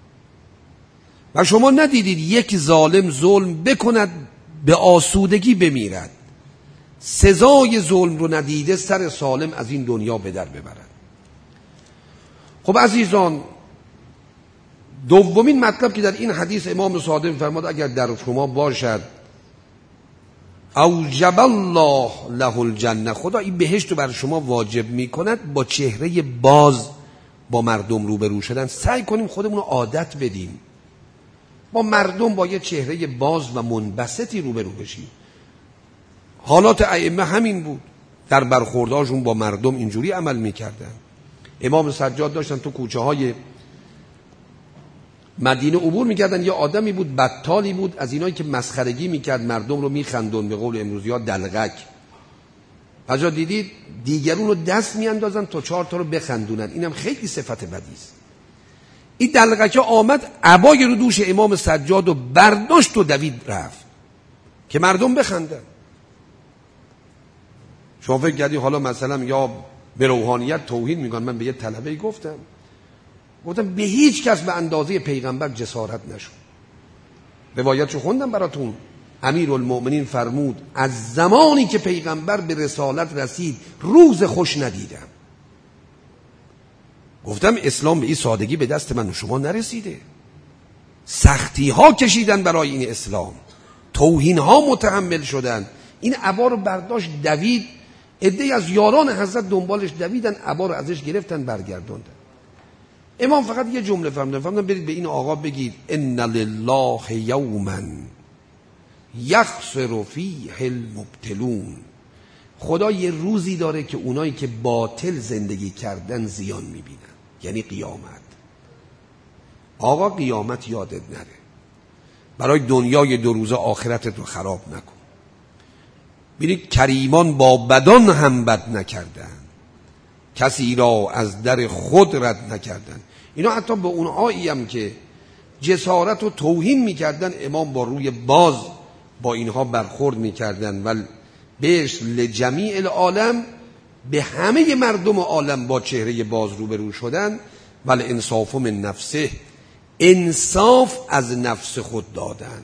و شما ندیدید یک ظالم ظلم بکند به آسودگی بمیرد، سزای ظلم رو ندیده سر سالم از این دنیا به در ببرد. خب عزیزان، دومین مطلب که در این حدیث امام صادق فرمود اگر در شما باشد اوجب الله له الجنه، خدا این بهشت رو بر شما واجب میکند، با چهره باز با مردم روبرو شدن. سعی کنیم خودمون رو عادت بدیم با مردم با یه چهره باز و منبسطی روبرو بشیم. حالات ائمه همین بود، در برخورداشون با مردم اینجوری عمل میکردن. امام سجاد داشتن تو کوچه های مدینه عبور میکردن، یه آدمی بود بطالی بود، از اینایی که مسخرگی میکرد مردم رو میخندون، به قول امروزی ها دلغک. از جا دیدید دیگرون رو دست میاندازن تا 4 تا رو بخندونن، اینم خیلی صفت بدی است. این دلغکه آمد عبای رو دوش امام سجاد و برداشت و دوید رفت که مردم بخندن. شما فکر کردی حالا مثلا یا به روحانیت توهین میگن؟ من به یه طلبه گفتم به هیچ کس به اندازه پیغمبر جسارت نشد. روایتشو خوندم براتون. امیرالمؤمنین فرمود از زمانی که پیغمبر به رسالت رسید روز خوش ندیدم. گفتم اسلام به این سادگی به دست من و شما نرسیده، سختی ها کشیدن برای این اسلام، توهین ها متحمل شدن. این عبا رو برداشت دوید، عده‌ای از یاران حضرت دنبالش دویدن، عبا رو ازش گرفتن برگردوندن. امام فقط یه جمله فرمودن برید به این آقا بگید ان لله یوما یخسر فیه المبتلون، خدا یه روزی داره که اونایی که باطل زندگی کردن زیان میبینن، یعنی قیامت. آقا قیامت یادت نره، برای دنیای 2 روزه آخرتت رو خراب نکن. ببینید کریمان با بدان هم بد نکردن، کسی را از در خود رد نکردن. اینا حتی به اونهایی هم که جسارت و توهین میکردن امام با روی باز با اینها برخورد میکردن. و بهش لجمیع العالم، به همه مردم عالم با چهره باز روبرو شدن. ولی انصاف من نفسه، انصاف از نفس خود دادن.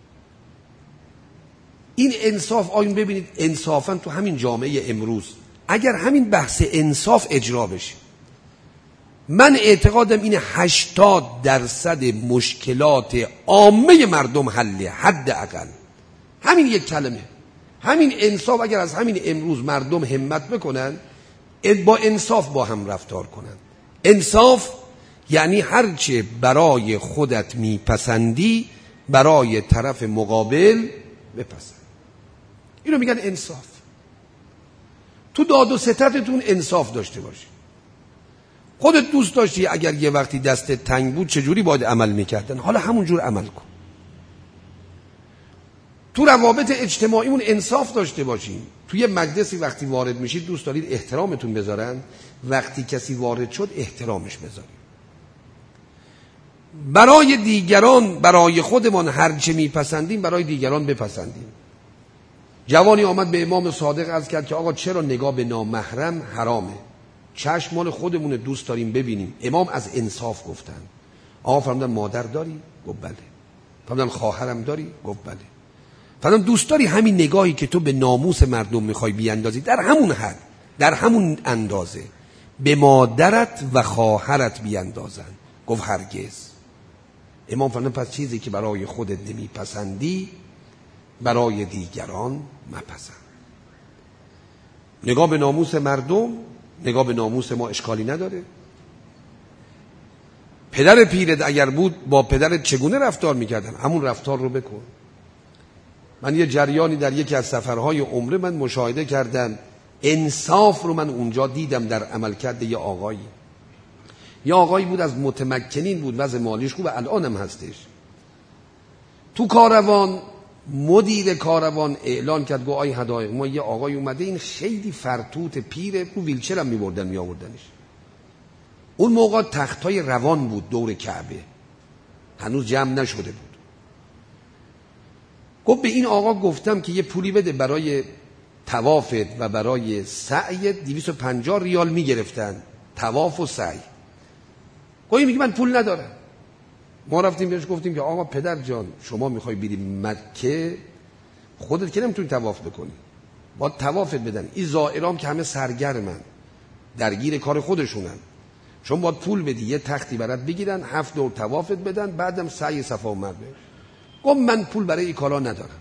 این انصاف آیون ببینید انصافا تو همین جامعه امروز اگر همین بحث انصاف اجرا بشه، من اعتقادم اینه 80% مشکلات عامه مردم حله. حداقل همین یک کلمه، همین انصاف، اگر از همین امروز مردم همت بکنن با انصاف با هم رفتار کنن. انصاف یعنی هرچه برای خودت میپسندی برای طرف مقابل بپسند. اینو میگن انصاف. تو داد و ستدتون انصاف داشته باشی. خودت دوست داشتی اگر یه وقتی دستت تنگ بود چجوری باید عمل میکردن؟ حالا همون جور عمل کن. تو روابط اجتماعیمون انصاف داشته باشیم. توی مجلسی وقتی وارد میشید دوست دارید احترامتون بذارن، وقتی کسی وارد شد احترامش بذارید. برای دیگران، برای خودمان هرچه میپسندیم برای دیگران بپسندیم. جوانی آمد به امام صادق عرض کرد که آقا چرا نگاه به نامحرم حرامه؟ چشم مال خودمونه، دوست داریم ببینیم. امام از انصاف گفتن. آقا فرمودن مادر داری؟ گفت بله. فرمودن خواهرم داری؟ گفت بله. فرمودن دوست داری همین نگاهی که تو به ناموس مردم میخوای بیاندازی در همون حد، در همون اندازه به مادرت و خواهرت بیاندازن؟ گفت هرگز. امام فرمودن پس چیزی که برای خودت نمیپسندی برای دیگران مپسند. نگاه به ناموس مردم، نگاه به ناموس ما اشکالی نداره. پدر پیرت اگر بود با پدرت چگونه رفتار میکردن؟ همون رفتار رو بکن. من یه جریانی در یکی از سفرهای عمره من مشاهده کردم، انصاف رو من اونجا دیدم در عملکرد یه آقایی. یه آقایی بود از متمکنین بود، وضع مالیش خوب، الانم هستش. تو کاروان مدیر کاروان اعلان کرد، گفت آی هدایق ما یه آقای اومده، این خیلی فرتوت پیره، رو ویلچر هم میآوردنش. اون موقع تختای روان بود دور کعبه، هنوز جمع نشده بود. گفت به این آقا گفتم که یه پولی بده برای طوافت و برای سعیت، 250 ریال میگرفتن طواف و سعی. گویی میگه من پول ندارم. ما رفتیم بهش گفتیم که آقا پدر جان شما میخوای بری مکه، خودت که نمیتونی طواف بکنی، با طوافت بدن. این زائرام که همه سرگرمن درگیر کار خودشونن، چون باید پول بدی یه تختی برات بگیرن، 7 دور طوافت بدن، بعدم سعی صفا و مروه. گفت من پول برای این کارا ندارم،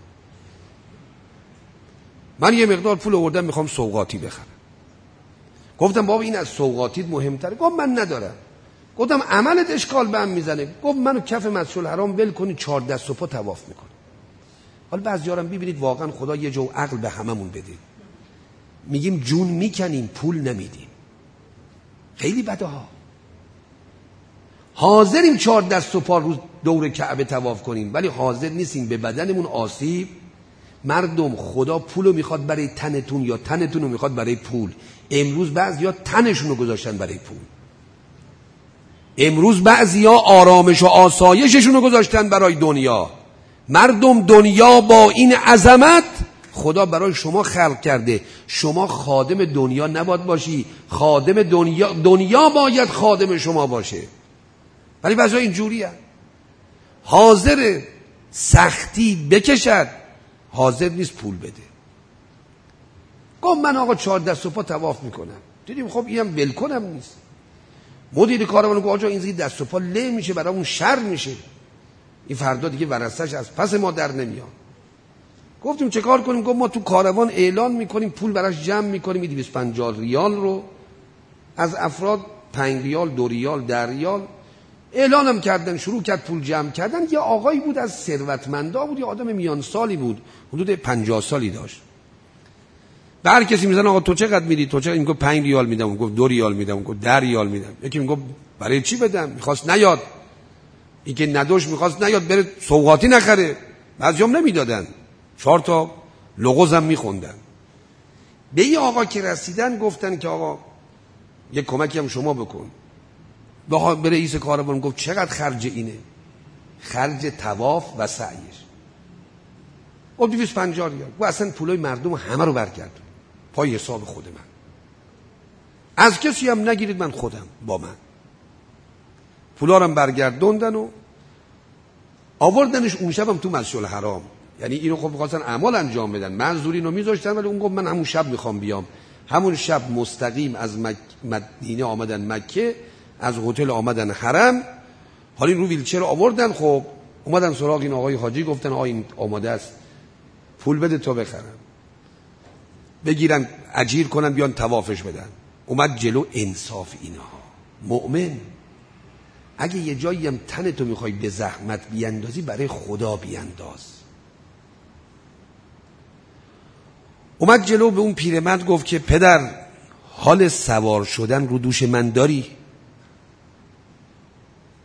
من یه مقدار پول آوردم میخوام سوغاتی بخرم. گفتم بابا این از سوغاتیت مهمتره. گفت من ندارم. گفتم عملت اشکال به هم میزنه. گفت منو کف مسجد الحرام ول کنی 4 دست و پا طواف میکنه. حالا بعضی‌ها هم ببینید واقعا خدا یه جو عقل به هممون بده، میگیم جون میکنیم پول نمیدیم، خیلی بده ها. حاضریم 4 دست و پا رو دور کعبه طواف کنیم ولی حاضر نیستیم به بدنمون آسیب. مردم خدا پولو میخواد برای تنتون یا تنتون رو میخواد برای پول. امروز بعضیا تنشون رو گذاشتن برای پول. امروز بعضیا آرامش و آسایششون رو گذاشتن برای دنیا. مردم دنیا با این عظمت خدا برای شما خلق کرده، شما خادم دنیا نباید باشی، خادم دنیا باید خادم شما باشه. ولی بعضیا اینجوری هست، حاضر سختی بکشد، حاضر نیست پول بده. گفت من آقا 4 دست و پا طواف میکنم. دیدیم خب اینم ول کنم نیست. مدیر کارمون گفت آقا این دیگه دست و پا له میشه، برای اون شر میشه، این فردا دیگه ورثه‌اش از پس ما در نمیاد. گفتیم چه کار کنیم؟ گفت ما تو کاروان اعلان میکنیم، پول براش جمع میکنیم، 250 ریال رو از افراد 5 ریال 2 ریال 10 ریال اعلانم کردن. شروع کرد پول جمع کردن. یه آقایی بود از ثروتمندا بود، یه آدم میان سالی بود، حدود 50 سالی داشت. به هر کسی میزنه آقا تو چقدر میدی؟ تو چقدر؟ میگه 5 ریال میدم. اون گفت 2 ریال میدم. اون گفت 10 ریال میدم. یکی میگه برای چی بدم؟ میخواست نیاد. این که ندوش میخواست نیاد بره سوغاتی نخره. بعضیام نمیدادن، 4 تا لغزم میخوندن. به این آقا که رسیدن گفتن که آقا یه کمکی هم شما بکن. به رئیس کاروان گفت چقدر خرج اینه؟ خرج طواف و سعیش. گفت 250 ریال. و اصلا پولای مردم همه رو برگردون پای حساب خود من، از کسی هم نگیرید، من خودم با من. پولا رو برگردوندن و آوردنش اون شبم تو مسجد الحرام. یعنی اینو خب می‌خواستن اعمال انجام بدن، منظوری اینو میذاشتن، ولی اون گفت من همون شب میخوام بیام. همون شب مستقیم از مدینه آمدن مکه، از هتل آمدن حرم. حالا این رو ویلچر آوردن. خب اومدن سراغ این آقای حاجی، گفتن آقا این آماده است، پول بده تا بخرم، بگیرن اجیر کنن بیان طوافش بدن. اومد جلو انصاف اینها. مؤمن اگه یه جایی هم تنتو میخوای به زحمت بیاندازی برای خدا بیانداز. اومد جلو به اون پیرمرد گفت که پدر حال سوار شدن رو دوش من داری؟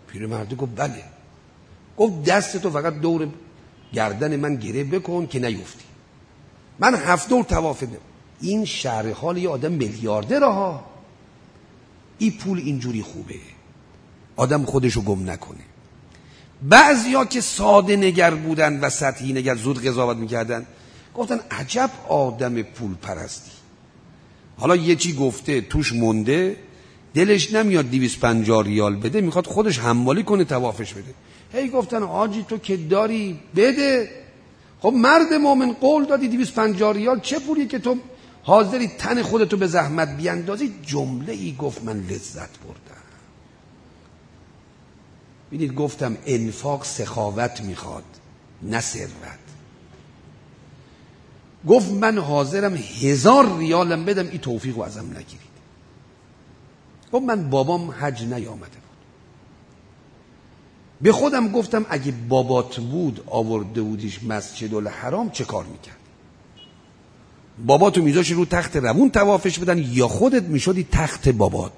پیرمرد گفت بله. گفت دستتو فقط دور گردن من گره بکن که نیفتی. من 7 دور طواف نمی‌کنم. این شرح حال یه آدم میلیاردر ها. این پول اینجوری خوبه، آدم خودشو گم نکنه. بعضیا که ساده نگر بودن و سطحی نگر زود قضاوت میکردن، گفتن عجب آدم پول پرستی. حالا یه چی گفته توش مونده، دلش نمیاد 250 ریال بده، میخواد خودش حمالی کنه طوافش بده. هی گفتن آجی تو که داری بده. خب مرد مومن قول دادی 250 ریال، چه پولی که تو حاضری تن خودتو به زحمت بیاندازی؟ جمله ای گفت من لذت بردم. ببینید گفتم انفاق سخاوت میخواد نه ثروت. گفت من حاضرم 1000 ریالم بدم این توفیقو ازم نگیرید. گفت من بابام حج نیامده بود. به خودم گفتم اگه بابات بود آورده بودیش مسجد الحرام چه کار میکرد؟ باباتو میذاشی رو تخت روون طوافش بدن یا خودت میشدی تخت بابات؟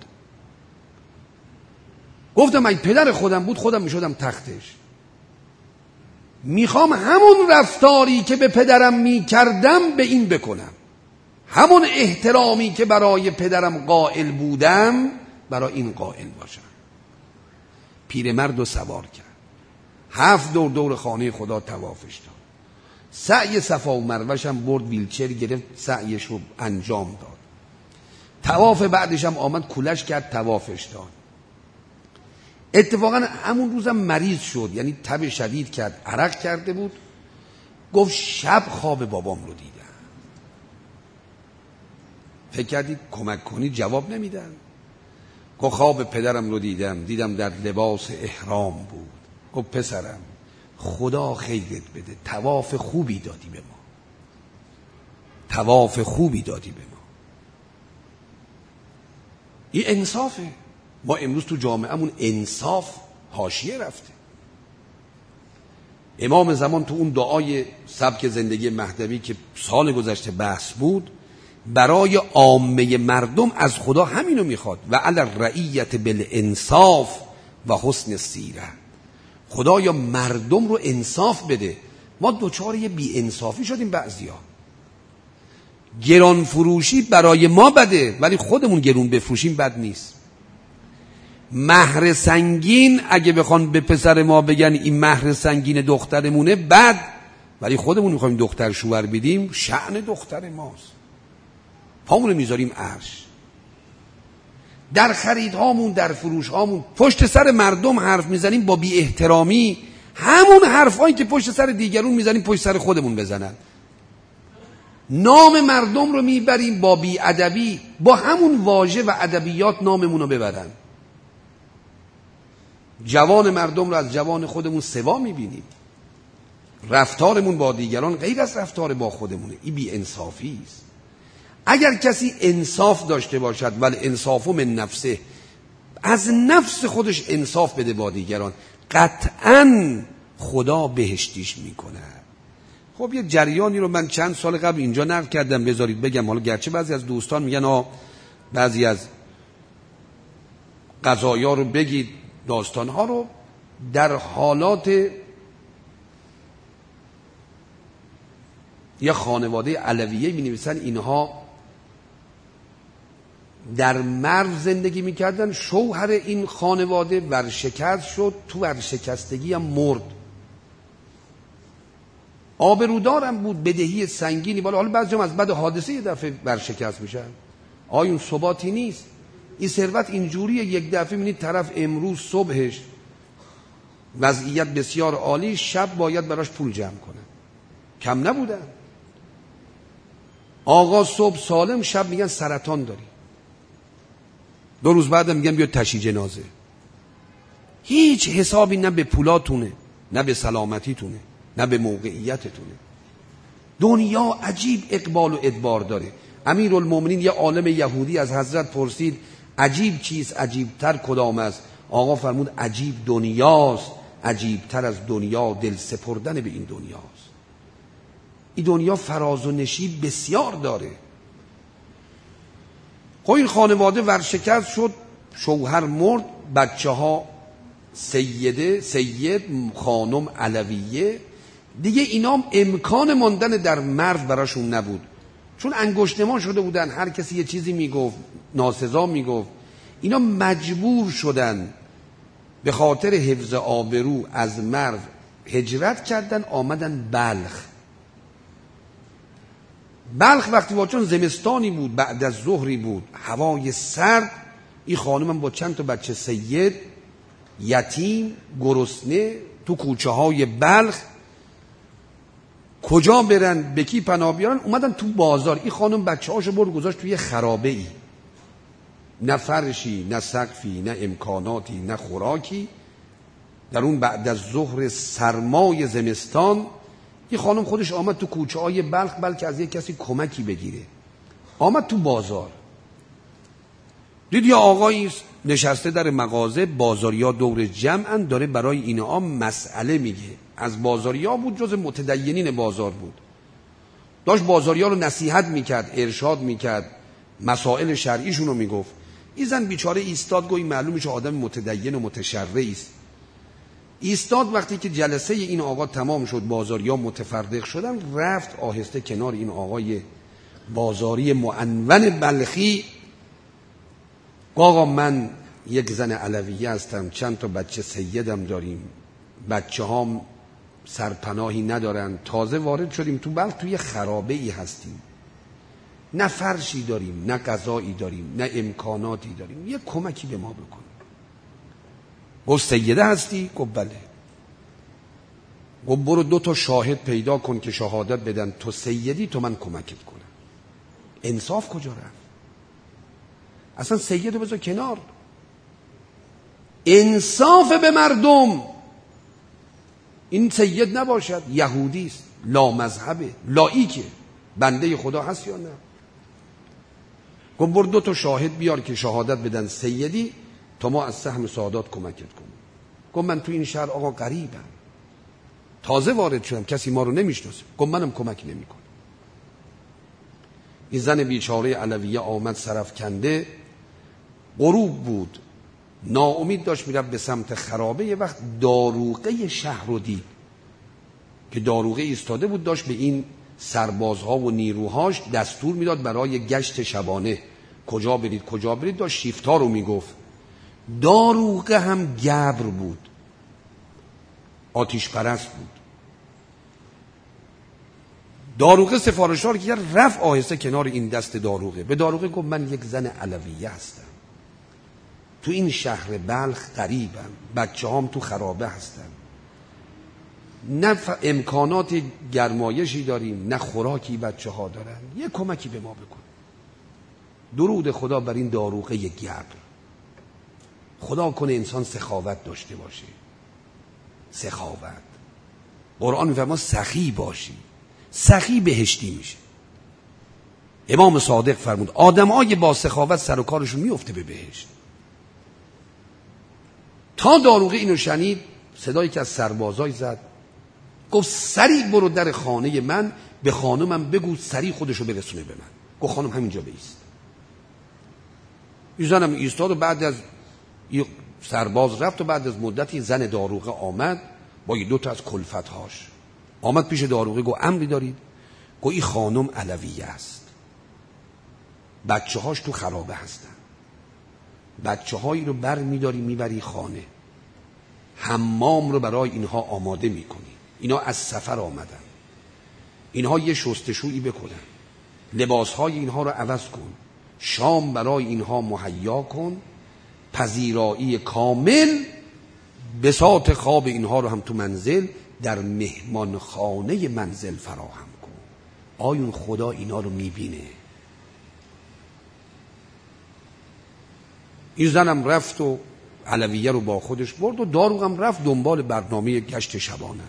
گفتم اگه پدر خودم بود خودم میشدم تختش. میخوام همون رفتاری که به پدرم میکردم به این بکنم، همون احترامی که برای پدرم قائل بودم برای این قائل باشم. پیرمردو سوار کرد، 7 دور دور خانه خدا طوافش داد. سعی صفا و مروه‌ش هم برد ویلچر گرفت سعیش رو انجام داد. طواف بعدش هم آمد کولش کرد طوافش داد. اتفاقا همون روزم مریض شد، یعنی تب شدید کرد، عرق کرده بود. گفت شب خواب بابام رو دیدم. فکر کردید کمک کنی جواب نمیدن. گفت خواب پدرم رو دیدم در لباس احرام بود. گفت پسرم خدا خیرت بده، طواف خوبی دادی به ما، طواف خوبی دادی به ما. این انصافه. ما امروز تو جامعهمون انصاف حاشیه رفته. امام زمان تو اون دعای سبک زندگی مهدوی که سال گذشته بحث بود، برای عامه مردم از خدا همینو میخواد، و علی الرعیت بالانصاف و حسن السیره. خدایا مردم رو انصاف بده. ما دوچار یه بی انصافی شدیم. بعضیا گران فروشی برای ما بده، ولی خودمون گرون بفروشیم بد نیست. مهر سنگین اگه بخوان به پسر ما بگن این مهر سنگین دخترمونه بد، ولی خودمون میخوایم دختر شوهر بدیم شأن دختر ماست، پامونو میذاریم عرش. در خریدهامون در فروشهامون پشت سر مردم حرف میزنیم با بی احترامی، همون حرفایی که پشت سر دیگرون میزنیم پشت سر خودمون بزنن. نام مردم رو میبریم با بی ادبی، با همون واژه و ادبیات ناممون رو ببرن. جوان مردم رو از جوان خودمون سوا میبینیم. رفتارمون با دیگران غیر از رفتار با خودمونه. این بی انصافی است. اگر کسی انصاف داشته باشد، ولی انصاف من نفسه، از نفس خودش انصاف بده با دیگران، قطعاً خدا بهشتیش میکنه. خب یه جریانی رو من چند سال قبل اینجا نقل کردم، بذارید بگم. حالا گرچه بعضی از دوستان میگن بعضی از قضایا رو بگید، داستانها رو. در حالات یه خانواده علویه می نویسن اینها در مرو زندگی میکردن. شوهر این خانواده ورشکست شد، تو ورشکستگی هم مرد. آبرودارم بود، بدهی سنگینی بالا. حالا بعضی هم از بعد حادثه یه دفعه ورشکست میشن. آیون ثباتی نیست. این ثروت اینجوریه، یک دفعه میبینید طرف امروز صبحش وضعیت بسیار عالی، شب باید براش پول جمع کنه. کم نبودن. آقا صبح سالم، شب میگن سرطان داری. 2 روز بعدم میگن بیا تشییع جنازه. هیچ حسابی نه به پولاتونه، نه به سلامتیتونه، نه به موقعیتتونه. دنیا عجیب اقبال و ادبار داره. امیرالمومنین یه عالم یهودی از حضرت پرسید عجیب چیست؟ عجیبتر کدام است؟ آقا فرمود عجیب دنیاست، عجیبتر از دنیا دل سپردن به این دنیاست. این دنیا فراز و نشیب بسیار داره. خب این خانواده ورشکست شد، شوهر مرد، بچه ها سید خانم علویه، دیگه اینا امکان ماندن در مرز براشون نبود، چون انگشتمان شده بودن، هر کسی یه چیزی میگفت، ناسزا میگفت. اینا مجبور شدن به خاطر حفظ آبرو از مرز هجرت کردن، آمدن بلخ. وقتی چون زمستانی بود، بعد از ظهری بود، هوای سرد، این خانم با چند تا بچه سید، یتیم، گرسنه، تو کوچه های بلخ کجا برن، به کی پناه بیارن؟ اومدن تو بازار. این خانم بچه هاشو برد گذاشت توی خرابه ای، نه فرشی، نه سقفی، نه امکاناتی، نه خوراکی. در اون بعد از ظهر سرمای زمستان این خانم خودش آمد تو کوچه های بلخ، بلکه از یک کسی کمکی بگیره. آمد تو بازار، دید یه آقایی نشسته در مغازه، بازاریا دور جمعن، داره برای اینا مسئله میگه. از بازاریا بود، جز متدینین بازار بود، داشت بازاریا رو نصیحت میکرد، ارشاد میکرد، مسائل شرعیشون رو میگفت. این زن بیچاره ایستاد، گویی معلومه چه آدم متدین و متشرعی است. ایستاد. وقتی که جلسه این آقا تمام شد، بازاریا متفرق شدن، رفت آهسته کنار این آقای بازاری معنون بلخی. آقا من یک زن علویه هستم، چند تا بچه سیدم داریم، بچه هام سرپناهی ندارن، تازه وارد شدیم تو بلخ، توی خرابه ای هستیم، نه فرشی داریم، نه غذایی داریم، نه امکاناتی داریم، یه کمکی به ما بکن. گفت سیده هستی؟ گفت بله. گفت برو 2 شاهد پیدا کن که شهادت بدن تو سیدی، تو من کمکت کنم. انصاف کجا رفت؟ اصلا سیدو بذار کنار، انصاف به مردم. این سید نباشد، یهودی است، لا مذهبه، لاییکه، بنده خدا هست یا نه. گفت برو 2 شاهد بیار که شهادت بدن سیدی، تا ما از سهم سعادت کمکت کنیم. گفت من تو این شهر آقا غریبم، تازه وارد شدم، کسی ما رو نمیشناسه. گفت منم کمک نمیکنم. این زن بیچاره علویه آمد سرفکنده، غروب بود، ناامید داشت میرفت به سمت خرابه. یه وقت داروغه شهر رو دید که داروغه ایستاده بود، داشت به این سربازها و نیروهاش دستور میداد برای گشت شبانه، کجا برید کجا برید، داشت شیفتا رو میگفت. داروغه هم گبر بود، آتیش پرست بود. داروغه سفارشدار که رفت آهسته کنار این دست داروغه، به داروغه گفت من یک زن علویه هستم، تو این شهر بلخ غریبم، بچه هام تو خرابه هستن، نه امکانات گرمایشی داریم، نه خوراکی بچه ها دارن، یه کمکی به ما بکن. درود خدا بر این داروغه گبر. خدا کنه انسان سخاوت داشته باشه. سخاوت، قرآن میفرما سخی باشی، سخی بهشتی میشه. امام صادق فرمود آدمای با سخاوت سر و کارشون میفته به بهشت. تا داروغه اینو شنید، صدایی که از سربازای زد، گفت سریع برو در خانه من، به خانمم بگو سریع خودشو برسونه به من. گفت خانم همینجا بایست. این زنم ایستاد و بعد از سرباز رفت و بعد از مدتی زن داروغه آمد با 2 از کلفتهاش. آمد پیش داروغه، گفت امری دارید؟ گفت این خانم علویه است، بچه هاش تو خرابه هستن، بچه هایی رو بر میداری میبری خانه، حمام رو برای اینها آماده میکنی، اینا از سفر آمدن، اینها یه شستشویی بکنن، لباس های اینها رو عوض کن، شام برای اینها مهیا کن، پذیرایی کامل، بساط خواب اینها رو هم تو منزل در مهمان خانه منزل فراهم کن. آیون خدا اینا رو میبینه. این زنم رفت و علویه رو با خودش برد و داروغم رفت دنبال برنامه گشت شبانش.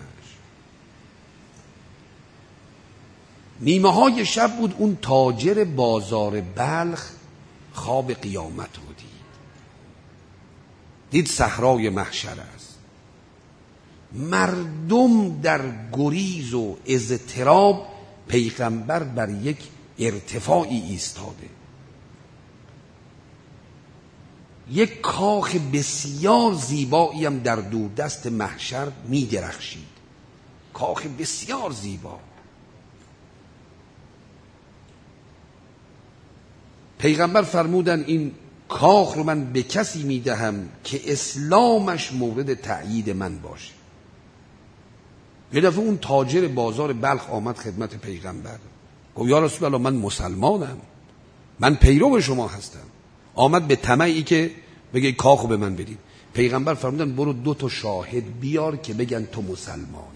نیمه های شب بود، اون تاجر بازار بلخ خواب قیامت رو دید صحرای محشر است، مردم در گریز و اضطراب، پیغمبر بر یک ارتفاعی ایستاده. یک کاخ بسیار زیبایی هم در دوردست محشر می درخشید. کاخ بسیار زیبا. پیغمبر فرمودن این کاخ رو من به کسی می دهم که اسلامش مورد تأیید من باشه. یه دفعه اون تاجر بازار بلخ آمد خدمت پیغمبر، گفت یا رسول الله من مسلمانم، من پیرو شما هستم. آمد به طمعی که بگه کاخو به من بدید. پیغمبر فرمودن برو 2 شاهد بیار که بگن تو مسلمانی.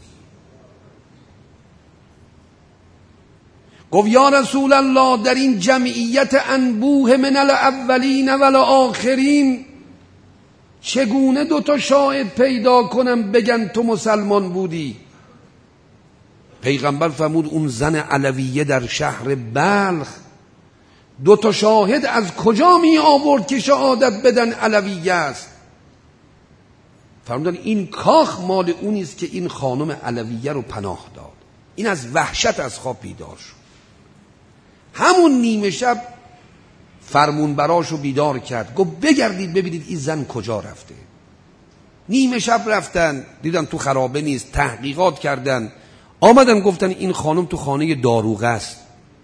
گفت یا رسول الله در این جمعیت انبوه من الاولین و الاخرین چگونه 2 شاهد پیدا کنم بگن تو مسلمان بودی؟ پیغمبر فرمود اون زن علویه در شهر بلخ 2 شاهد از کجا می آورد که شهادت بدن علویه است؟ فرمودن این کاخ مال اونیست که این خانم علویه رو پناه داد. این از وحشت از خواب بیدار شد. همون نیمه شب فرمونبراشو بیدار کرد، گفت بگردید ببینید این زن کجا رفته. نیمه شب رفتن، دیدن تو خرابه نیست، تحقیقات کردن، آمدن گفتن این خانم تو خانه داروغه است.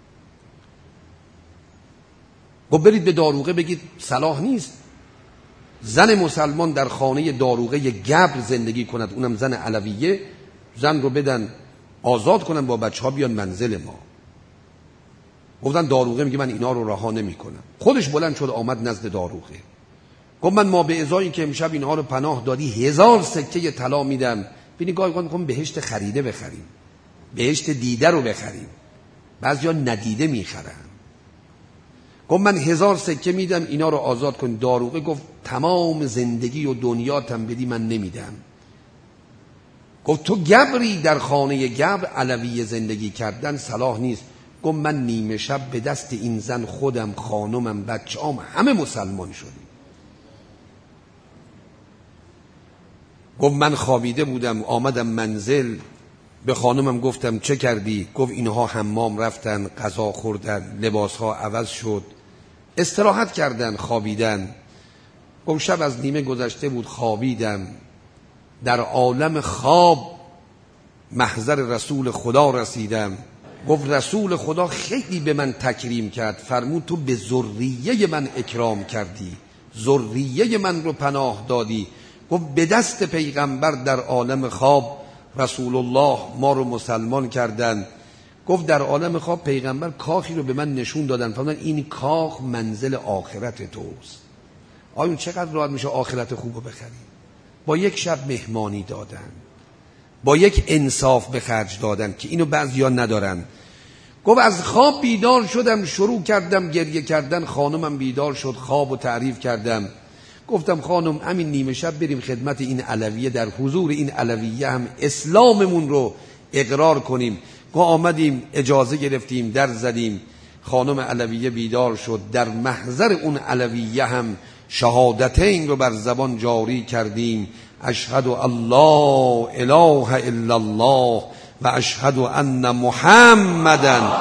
گفت برید به داروغه بگید صلاح نیست زن مسلمان در خانه داروغه گبر زندگی کند، اونم زن علویه. زن رو بدن آزاد کنن با بچه ها بیان منزل ما. گفتن داروغه میگه من اینا رو رها نمی کنم. خودش بلند شد آمد نزد داروغه، گفت من ما به ازایی که امشب اینها رو پناه دادی 1000 سکه طلا میدم. ببینی گاهی اوقات میگم بهشت خریده بخریم، بهشت دیده رو بخریم، بعضیا ندیده میخرن. گفت من 1000 سکه میدم اینا رو آزاد کن. داروغه گفت تمام زندگی و دنیاتم بدی من نمیدم. گفت تو گبری در خانه گبر علویه زندگی کردن صلاح نیست. گفت من نیمه شب به دست این زن خودم، خانمم، بچه‌ام همه مسلمان شدیم. گفت من خوابیده بودم آمدم منزل، به خانمم گفتم چه کردی؟ گفت اینها حمام رفتن، غذا خوردن، لباسها عوض شد، استراحت کردن، خوابیدن. گفت شب از نیمه گذشته بود خوابیدم، در عالم خواب محضر رسول خدا رسیدم. گفت رسول خدا خیلی به من تکریم کرد، فرمود تو به ذریه من اکرام کردی، ذریه من رو پناه دادی. گفت به دست پیغمبر در عالم خواب رسول الله ما رو مسلمان کردن. گفت در عالم خواب پیغمبر کاخی رو به من نشون دادن، فرمودن این کاخ منزل آخرت توست. آیا چقدر راحت میشه آخرت خوب رو بخریم؟ با یک شب مهمانی دادن، با یک انصاف به خرج دادن که اینو بعضیا ندارن. گفت از خواب بیدار شدم، شروع کردم گریه کردن. خانمم بیدار شد، خواب و تعریف کردم. گفتم خانم همین نیمه شب بریم خدمت این علویه، در حضور این علویه هم اسلاممون رو اقرار کنیم. گفت آمدیم اجازه گرفتیم، در زدیم. خانم علویه بیدار شد، در محضر اون علویه هم شهادتین رو بر زبان جاری کردیم. اشهد الله اله الا الله و اشهد ان محمدن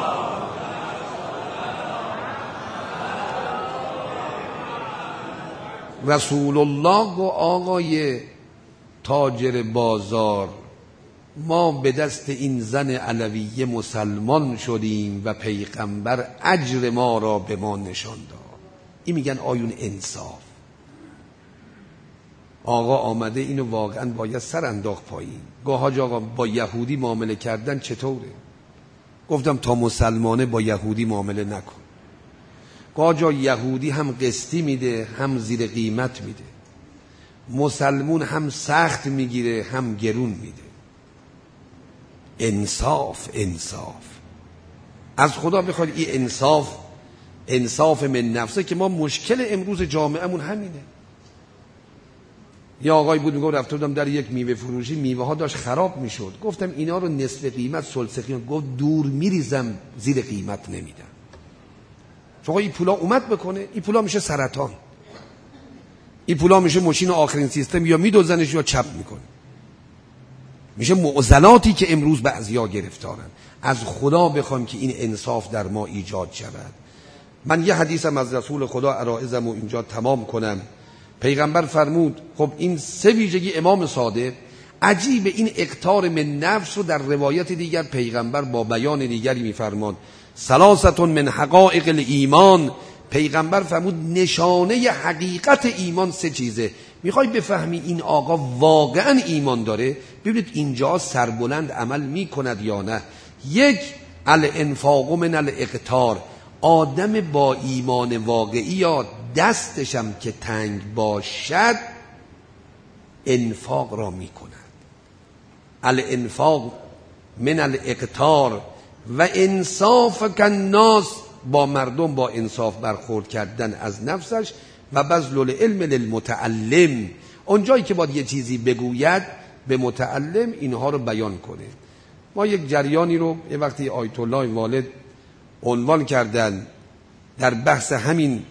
رسول الله. گو آقای تاجر بازار، ما به دست این زن علویه مسلمان شدیم و پیغمبر اجر ما را به ما نشان داد. این میگن آیون انصاف. آقا آمده اینو واقعا باید سر انداخت پایین. گفت حاج آقا با یهودی معامله کردن چطوره؟ گفتم تا مسلمانه با یهودی معامله نکن. گفت حاج یهودی هم قسطی میده هم زیر قیمت میده، مسلمون هم سخت میگیره هم گرون میده. انصاف انصاف. از خدا بخواید این انصاف من نفسه که ما مشکل امروز جامعهمون همینه. یه آقای بود میگفت رفته بودم در یک میوه فروشی، میوه ها داشت خراب میشد. گفتم اینا رو نصف قیمت ثلث قیمت. گفت دور میریزم زیر قیمت نمیدم. چون این پولا اومد بکنه، این پولا میشه سرطان، این پولا میشه ماشین آخرین سیستم، یا میدوزنش یا چپ میکنه. میشه معضلاتی که امروز بعضیا گرفتارن. از خدا بخوام که این انصاف در ما ایجاد شود. من یه حدیثم از رسول خدا عرائزم و اینجا تمام کنم. پیغمبر فرمود، خب این 3 ویژگی امام صادق، عجیب این اقتار من نفس رو در روایت دیگر پیغمبر با بیان دیگری میفرماد. 3 من حقائق الایمان، پیغمبر فرمود نشانه حقیقت ایمان 3 چیزه. میخوای بفهمی این آقا واقعا ایمان داره؟ ببینید اینجا سربلند عمل میکند یا نه. 1 الانفاق من الاقتار، آدم با ایمان واقعی یا دستشم که تنگ باشد انفاق را میکند. الانفاق من الاقتار و انصاف کالناس، با مردم با انصاف برخورد کردن از نفسش، و بذل العلم للمتعلم، اونجایی که باید یه چیزی بگوید به متعلم اینها رو بیان کنه. ما یک جریانی رو یه وقتی آیت الله والد عنوان کردن در بحث همین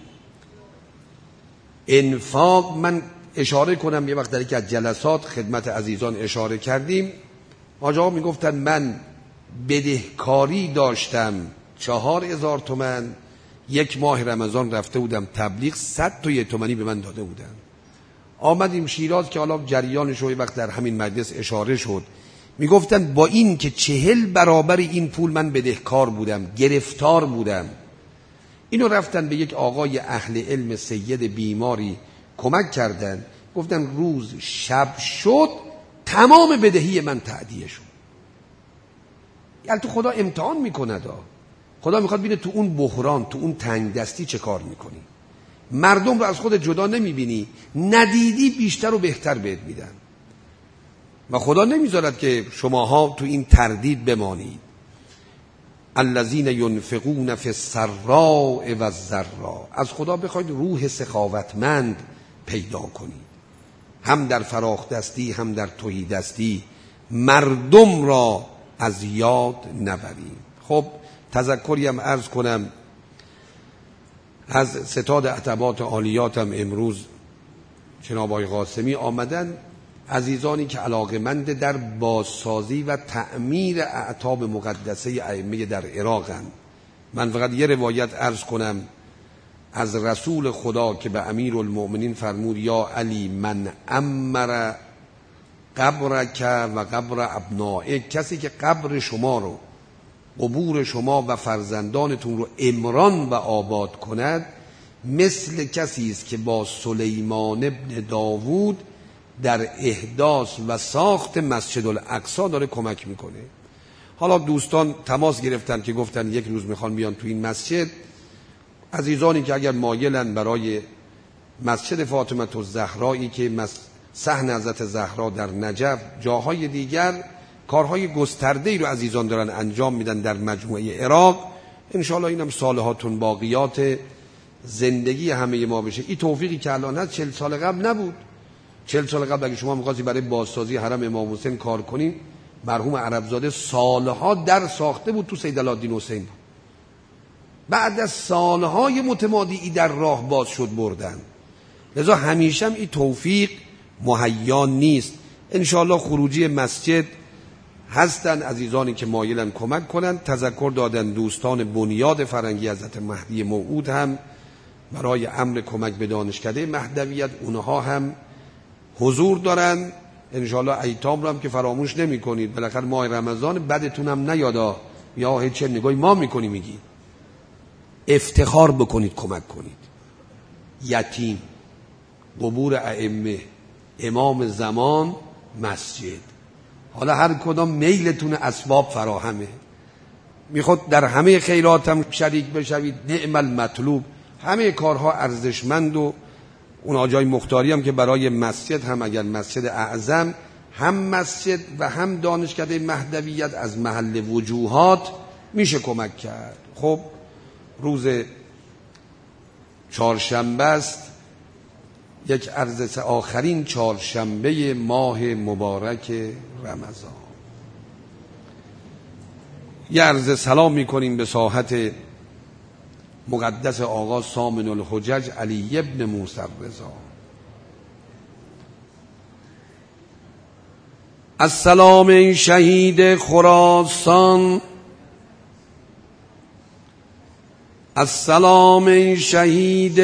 انفاق، من اشاره کنم. یه وقت در یکی از جلسات خدمت عزیزان اشاره کردیم، آقا میگفتن من بدهکاری داشتم 4000 تومان، 1 ماه رمضان رفته بودم تبلیغ، 100 تا 1 تومانی به من داده بودن. آمدیم شیراز که حالا جریانش رو یه وقت در همین مجلس اشاره شد، میگفتن با این که 40 برابر این پول من بدهکار بودم، گرفتار بودم. اینو رفتن به یک آقای اهل علم سید بیماری کمک کردن، گفتن روز شب شد تمام بدهی من تعدیه شد. یعنی تو خدا امتحان میکنه دا. خدا میخواد بینه تو اون بحران، تو اون تنگ دستی چه کار میکنی. مردم رو از خود جدا نمیبینی، ندیدی بیشتر و بهتر بهت میدن. و خدا نمیذارد که شماها تو این تردید بمانید. الذین ینفقون فی السراء و الضراء، از خدا بخواید روح سخاوتمند پیدا کنید، هم در فراخ دستی هم در تهی دستی، مردم را از یاد نبرید. خب تذکری هم عرض کنم از ستاد عتبات عالیاتم، امروز جناب آقای قاسمی آمدن، عزیزانی که علاقمند در بازسازی و تعمیر اعتاب مقدسه ائمه در عراقند. من فقط یه روایت عرض کنم از رسول خدا که به امیرالمؤمنین فرمود یا علی من عمر قبرک و قبر ابنائک، کسی که قبر شما رو، قبور شما و فرزندانتون رو عمران و آباد کند، مثل کسی است که با سلیمان ابن داوود در احداث و ساخت مسجد الاقصی داره کمک میکنه. حالا دوستان تماس گرفتن که گفتن یک روز میخوان بیان تو این مسجد. عزیزانی که اگر مایلن برای مسجد فاطمه الزهرایی که صحن حضرت زهرا در نجف، جاهای دیگر کارهای گسترده‌ای رو عزیزان دارن انجام میدن در مجموعه عراق، انشاءالله اینم صالحاتون باقیات زندگی همه ما بشه. این توفیقی که الان هست 40 سال قبل نبود. 40 سال قبل اگه شما می‌خواستی برای بازسازی حرم امام حسین کار کنین، مرحوم عربزاده سالها در ساخته بود تو سیدالدین حسین. بعد از سالهای متمادی در راه باز شد بردن. لذا همیشه هم این توفیق مهیا نیست. انشاءالله خروجی مسجد هستن عزیزانی که مایلن کمک کنن. تذکر دادن دوستان بنیاد فرنگی حضرت مهدی موعود هم برای امر کمک به دانشکده مهدویت اونها هم حضور دارن. انشاءالله ایتام رو هم که فراموش نمی کنید. بالاخره ماه رمضان بدتون هم نیادا یا هیچ نگاهی ما میکنی میگی افتخار بکنید کمک کنید. یتیم، قبور ائمه، امام زمان، مسجد، حالا هر کدام میلتون اسباب فراهمه، میخواد در همه خیرات هم شریک بشوید، نعم المطلوب. همه کارها ارزشمند و اون آجای مختاری هم که برای مسجد هم اگر مسجد اعظم هم مسجد و هم دانشکده مهدویت از محل وجوهات میشه کمک کرد. خب روز چهارشنبه است، یک عرض آخرین چهارشنبه ماه مبارک رمضان. یه عرض سلام میکنیم به ساحت مقدس آقا سامن الحجج علی ابن موسی رضا. السلام شهید خراسان، السلام ای شهید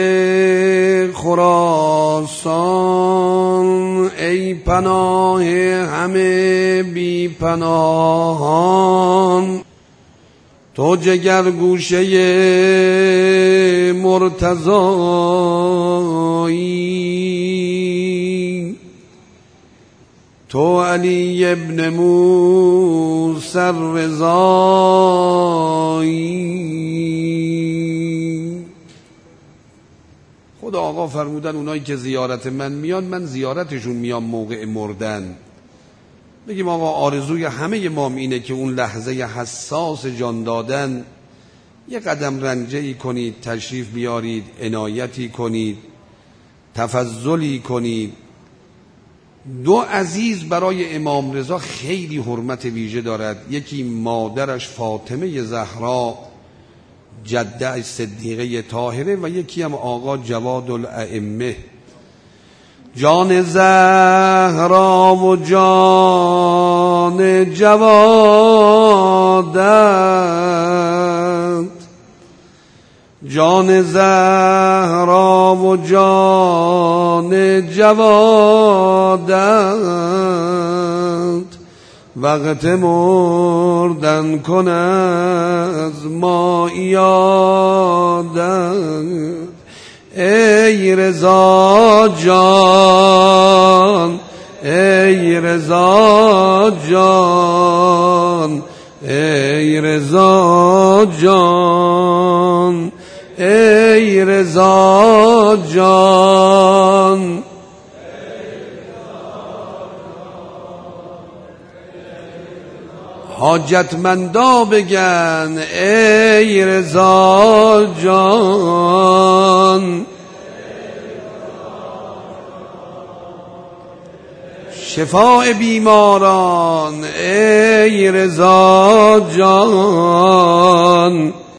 خراسان، ای پناه همه بی پناهان. تو جگر گوشه مرتضایی، تو علی ابن موسی الرضایی. خدا آقا فرمودن اونایی که زیارت من میان، من زیارتشون میام موقع مردن. بگیم آقا آرزوی همه ما اینه که اون لحظه حساس جان دادن یه قدم رنجه‌ای کنید، تشریف بیارید، عنایتی کنید، تفضلی کنید. دو عزیز برای امام رضا خیلی حرمت ویژه دارد. یکی مادرش فاطمه زهرا جده صدیقه طاهره و یکی هم آقا جواد الائمه. جان زهرا و جان جوادت، جان زهرا و جان جوادت، وقت مردن کن از ما یادت. ای رضا جان، ای رضا جان، ای رضا جان، ای رضا جان. حاجتمندا بگن ای رضا جان. شفاء بیماران ای رضا جان.